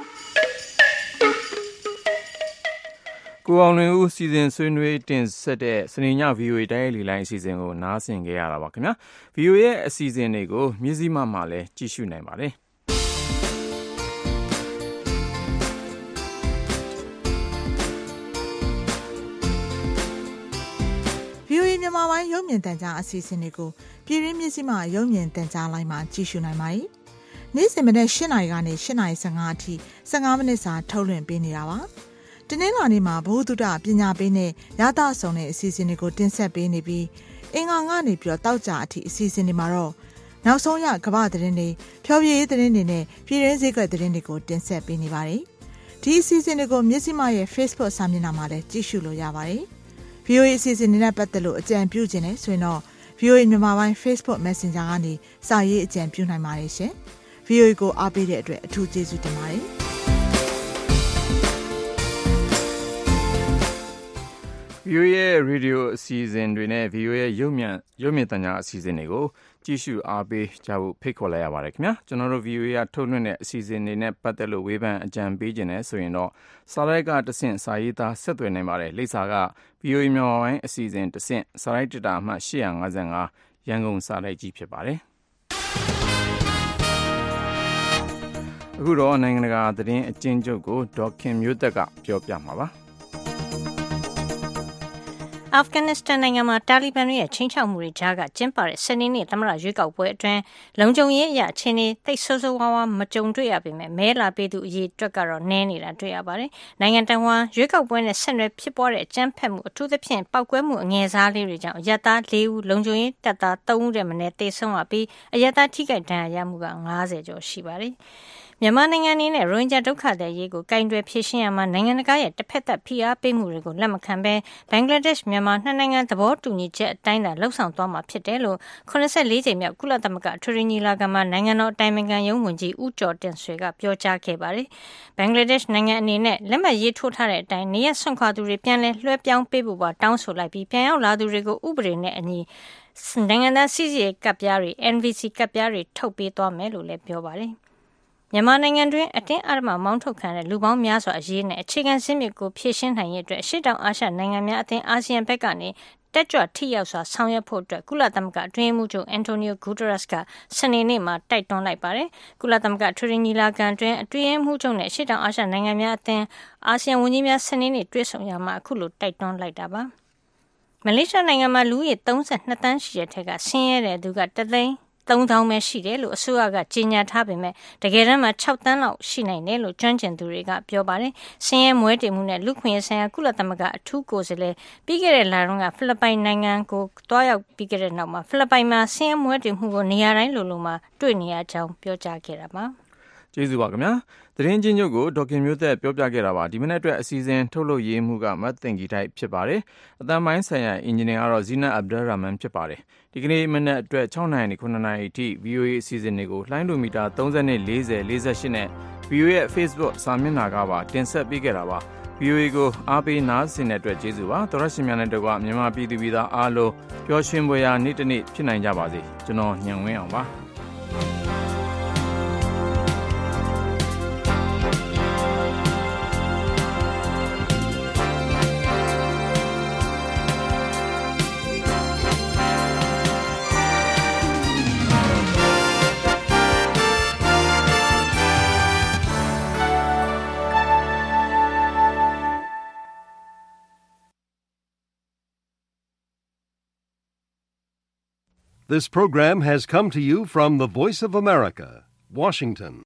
ကိုအောင်လွင်ဦးစီစဉ်ဆွေးနွေးတင်ဆက်တဲ့စနေည VOA တိုင်းလီလိုင်းအစီအစဉ်ကိုနားဆင်ကြရတာပါခင်ဗျာ VOA ရဲ့အစီအစဉ်တွေကိုမြစည်းမမှာလည်းကြည့်ရှုနိုင်ပါတယ်မြန်မာပိုင်းရုပ်မြင်သံကြားအစီအစဉ်တွေကိုပြည်ရင်းမြစည်းမရုပ်မြင်သံကြားလိုင်းမှာကြည့်ရှုနိုင်ပါတယ်။နေ့စဉ်မနက်၈ နာရီကနေ၈ နာရီ15အထိ15မိနစ်စာထုတ်လွှင့်ပေးနေတာပါ။ဒီနေ့လာမှာဘုဟုတုတပညာပေးနဲ့ရသဆောင်တဲ့အစီအစဉ်တွေကိုတင်ဆက်ပေးနေပြီးအင်္ဂါကနေပြီးတော့တောက်ကြအထိအစီအစဉ်တွေမှာတော့နောက်ဆုံးရကမ္ဘာသတင်းတွေဖျော်ဖြေရေးသတင်းတွေနဲ့ပြည်ရင်းစည်းကွက်သတင်းတွေကိုတင်ဆက်ပေးနေပါတယ်။ဒီအစီအစဉ်တွေကိုမြစည်းမရဲ့ Facebook စာမျက်နှာမှာလည်းကြည့်ရှုလို့ရပါတယ်။ VOA အစီအစဉ်နဲ့ပတ်သက်လို့အကြံပြုခြင်းနဲ့ဆိုရင်တော့ VOA မြန်မာပိုင်း Facebook Messenger ကနေစာရေးအကြံပြုနိုင်ပါတယ်ရှင်။ VOA ကိုအားပေးတဲ့အတွက်အထူးကျေးဇူးတင်ပါတယ်။ VOA ရဲ့ Radio အစီအစဉ်တွေနဲ့ VOA ရဲ့ရုပ်မြင်သံကြားအစီအစဉ်တွေကိုကြည့်ရှုအားပေးကြဖို့ဖိတ်ခေါ်လိုက်ရပါတယ်ခင်ဗျာကျွန်တော်တို့ VOA ကထုတ်လွှင့်တဲ့အစီအစဉ်တွေနဲ့ပတ်သက်လို့ဝေဖန်အကြံပေးခြင်းနဲ့ဆိုရင်တော့စာရိုက်ကတဆင့်စာရေးသားဆက်သွယ်နိုင်ပါတယ်လိပ်စာက VOA မြန်မာပိုင်းအစီအစဉ်တဆင့်စာရိုက်တတာအမှတ်855ရန်ကုန်စာရိုက်ကြီးဖြစ်ပါတယ်အခုတော့နိုင်ငံတကာသတင်းအကျဉ်းချုပ်ကိုဒေါက်ခင်မျိုးသက်ကပြောပြမှာပါအာဖဂန်နစ္စတန်နိုင်ငံမှာတာလီဘန်တွေရဲ့ချင်းချောက်မှုတွေကြားကကျင်းပတဲ့စနေနေ့သမ္မတရွေးကောက်ပွဲအတွင်းလုံခြုံရေးအရာအခြေအနေသိပ်ဆိုးဆိုးဝါးဝါးမကြုံတွေ့ရပေမဲ့မဲလာပေးသူအရေးအတွက်ကတော့နည်းနေတာတွေ့ရပါတယ်။နိုင်ငံတော်ဝန်ရွေးကောက်ပွဲနဲ့ဆက်နွယ်ဖြစ်ပွားတဲ့အကြမ်းဖက်မှုအထူးသဖြင့်ပောက်ကွဲမှုအငယ်စားလေးတွေကြောင့်အရပ်သား4ဦးလုံခြုံရေးတပ်သား3ဦးတဲ့မနေ့သေဆုံးပြီးအရပ်သားထိခိုက်ဒဏ်ရာရမှုက90ကျော်ရှိပါတယ်။မြန်မာနိုင်ငံအနေနဲ့ရိုဟင်ဂျာဒုက္ခသည်ရေးကိုကင်တွယ်ဖြေရှင်းရမှာနိုင်ငံတကာရဲ့တစ်ဖက်သက်ဖိအားပေးမှုတွေကိုလက်မခံဘဲဘင်္ဂလားဒေ့ရှ်မြန်မာနှစ်နိုင်ငံသဘောတူညီချက်အတိုင်းသာလှုပ်ဆောင်သွားမှာဖြစ်တယ်လို့84ကြိမ်မြောက်ကုလသမဂ္ဂထွေထွေညီလာခံမှာနိုင်ငံတော်အတိုင်ပင်ခံရုံးဝန်ကြီးဦးကျော်တင်ဆွေကပြောကြားခဲ့ပါတယ်။ဘင်္ဂလားဒေ့ရှ်နိုင်ငံအနေနဲ့လက်မှတ်ရေးထိုးထားတဲ့အတိုင်းနေရဆွန့်ခွာသူတွေပြန်လည်လွှဲပြောင်းပေးဖို့ပါတောင်းဆိုလိုက်ပြီးပြန်ရောက်လာသူတွေကိုဥပဒေနဲ့အညီနိုင်ငံသားစီစီကပ်ပြားတွေ NVC ကပ်ပြားတွေထုတ်ပေးသွားမယ်လို့လည်းပြောပါတယ်။မြန်မာနိုင်ငံတွင်အတင်းအဓမ္မမောင်းထုတ်ခံတဲ့လူပေါင်းများစွာအရေးနဲ့အခြေခံစည်းမျဉ်းကိုဖြည့်ရှင်းနိုင်ရေးအတွက်ရှေ့တောင်အာရှနိုင်ငံများအသင်းအာဆီယံဘက်ကနေတက်ကြွထိရောက်စွာဆောင်ရွက်ဖို့အတွက်ကုလသမဂ္ဂအတွင်းရေးမှူးချုပ်အန်တိုနီယိုဂူတရက်စ်ကစနေနေ့မှာတိုက်တွန်းလိုက်ပါတယ်။ကုလသမဂ္ဂထွေထွေညီလာခံအတွင်းအတွင်းရေးမှူးချုပ်နဲ့ရှေ့တောင်အာရှနိုင်ငံများအသင်းအာဆီယံဝန်ကြီးများစနေနေ့တွေ့ဆုံရမှာအခုလိုတိုက်တွန်းလိုက်တာပါ။မလေးရှားနိုင်ငံမှာလူဦးရေ32တန်းရှိတဲ့ထက်ကဆင်းရဲတဲ့သူက3,000ပဲရှိတယ်လို့အစိုးရကကြေညာထားပေမဲ့တကယ်တမ်းမှာ6တန်းလောက်ရှိနိုင်တယ်လို့ကျွမ်းကျင်သူတွေကပြောပါတယ်။ဆင်းရဲမွဲတေမှုနဲ့လူခွင့်ရေးဆိုင်ရာကုလသမဂ္ဂအထူးကိုယ်စားလှယ်ပြီးခဲ့တဲ့လတုန်းကဖိလစ်ပိုင်နိုင်ငံကိုတွားရောက်ပြီးခဲ့တဲ့နောက်မှာဖိလစ်ပိုင်မှာဆင်းရဲမွဲတေမှုကိုနေရာတိုင်းလိုမှာတွေ့နေရကြောင်းပြောကြားခဲ့တာပါ။ကျေးဇူးပါခင်ဗျာ။သတင်းချင်းချုပ်ကိုဒေါက်ခင်မျိုးသက်ပြောပြခဲ့တာပါဒီမနေ့အတွက်အစီအစဉ်ထုတ်လုပ်ရေးမှုကမတ်တင်ဂီထိုက်ဖြစ်ပါတယ်အသံပိုင်းဆိုင်ရာအင်ဂျင်နီယာကတော့ဇီနတ်အဗ်ဒရာမန်ဖြစ်ပါတယ်ဒီကနေ့မနေ့အတွက်6နိုင်နေ9နိုင်အထိ VOA အစီအစဉ်တွေကိုလှိုင်းလိုမီတာ30နဲ့40 48နဲ့ VOA ရဲ့ Facebook စာမျက်နှာကပါတင်ဆက်ပေးခဲ့တာပါ VOA ကိုအားပေးနားဆင်တဲ့အတွက်ကျေးဇူးပါသောရရှင်များနဲ့တကွမြန်မာပြည်သူပြည်သားအားလုံးပျော်ရွှင်ပွဲရာနေ့တစ်နေ့ဖြစ်နိုင်ကြပါစေကျွန်တော်ညံဝင်းအောင်ပါ။ This program has come to you from the Voice of America, Washington.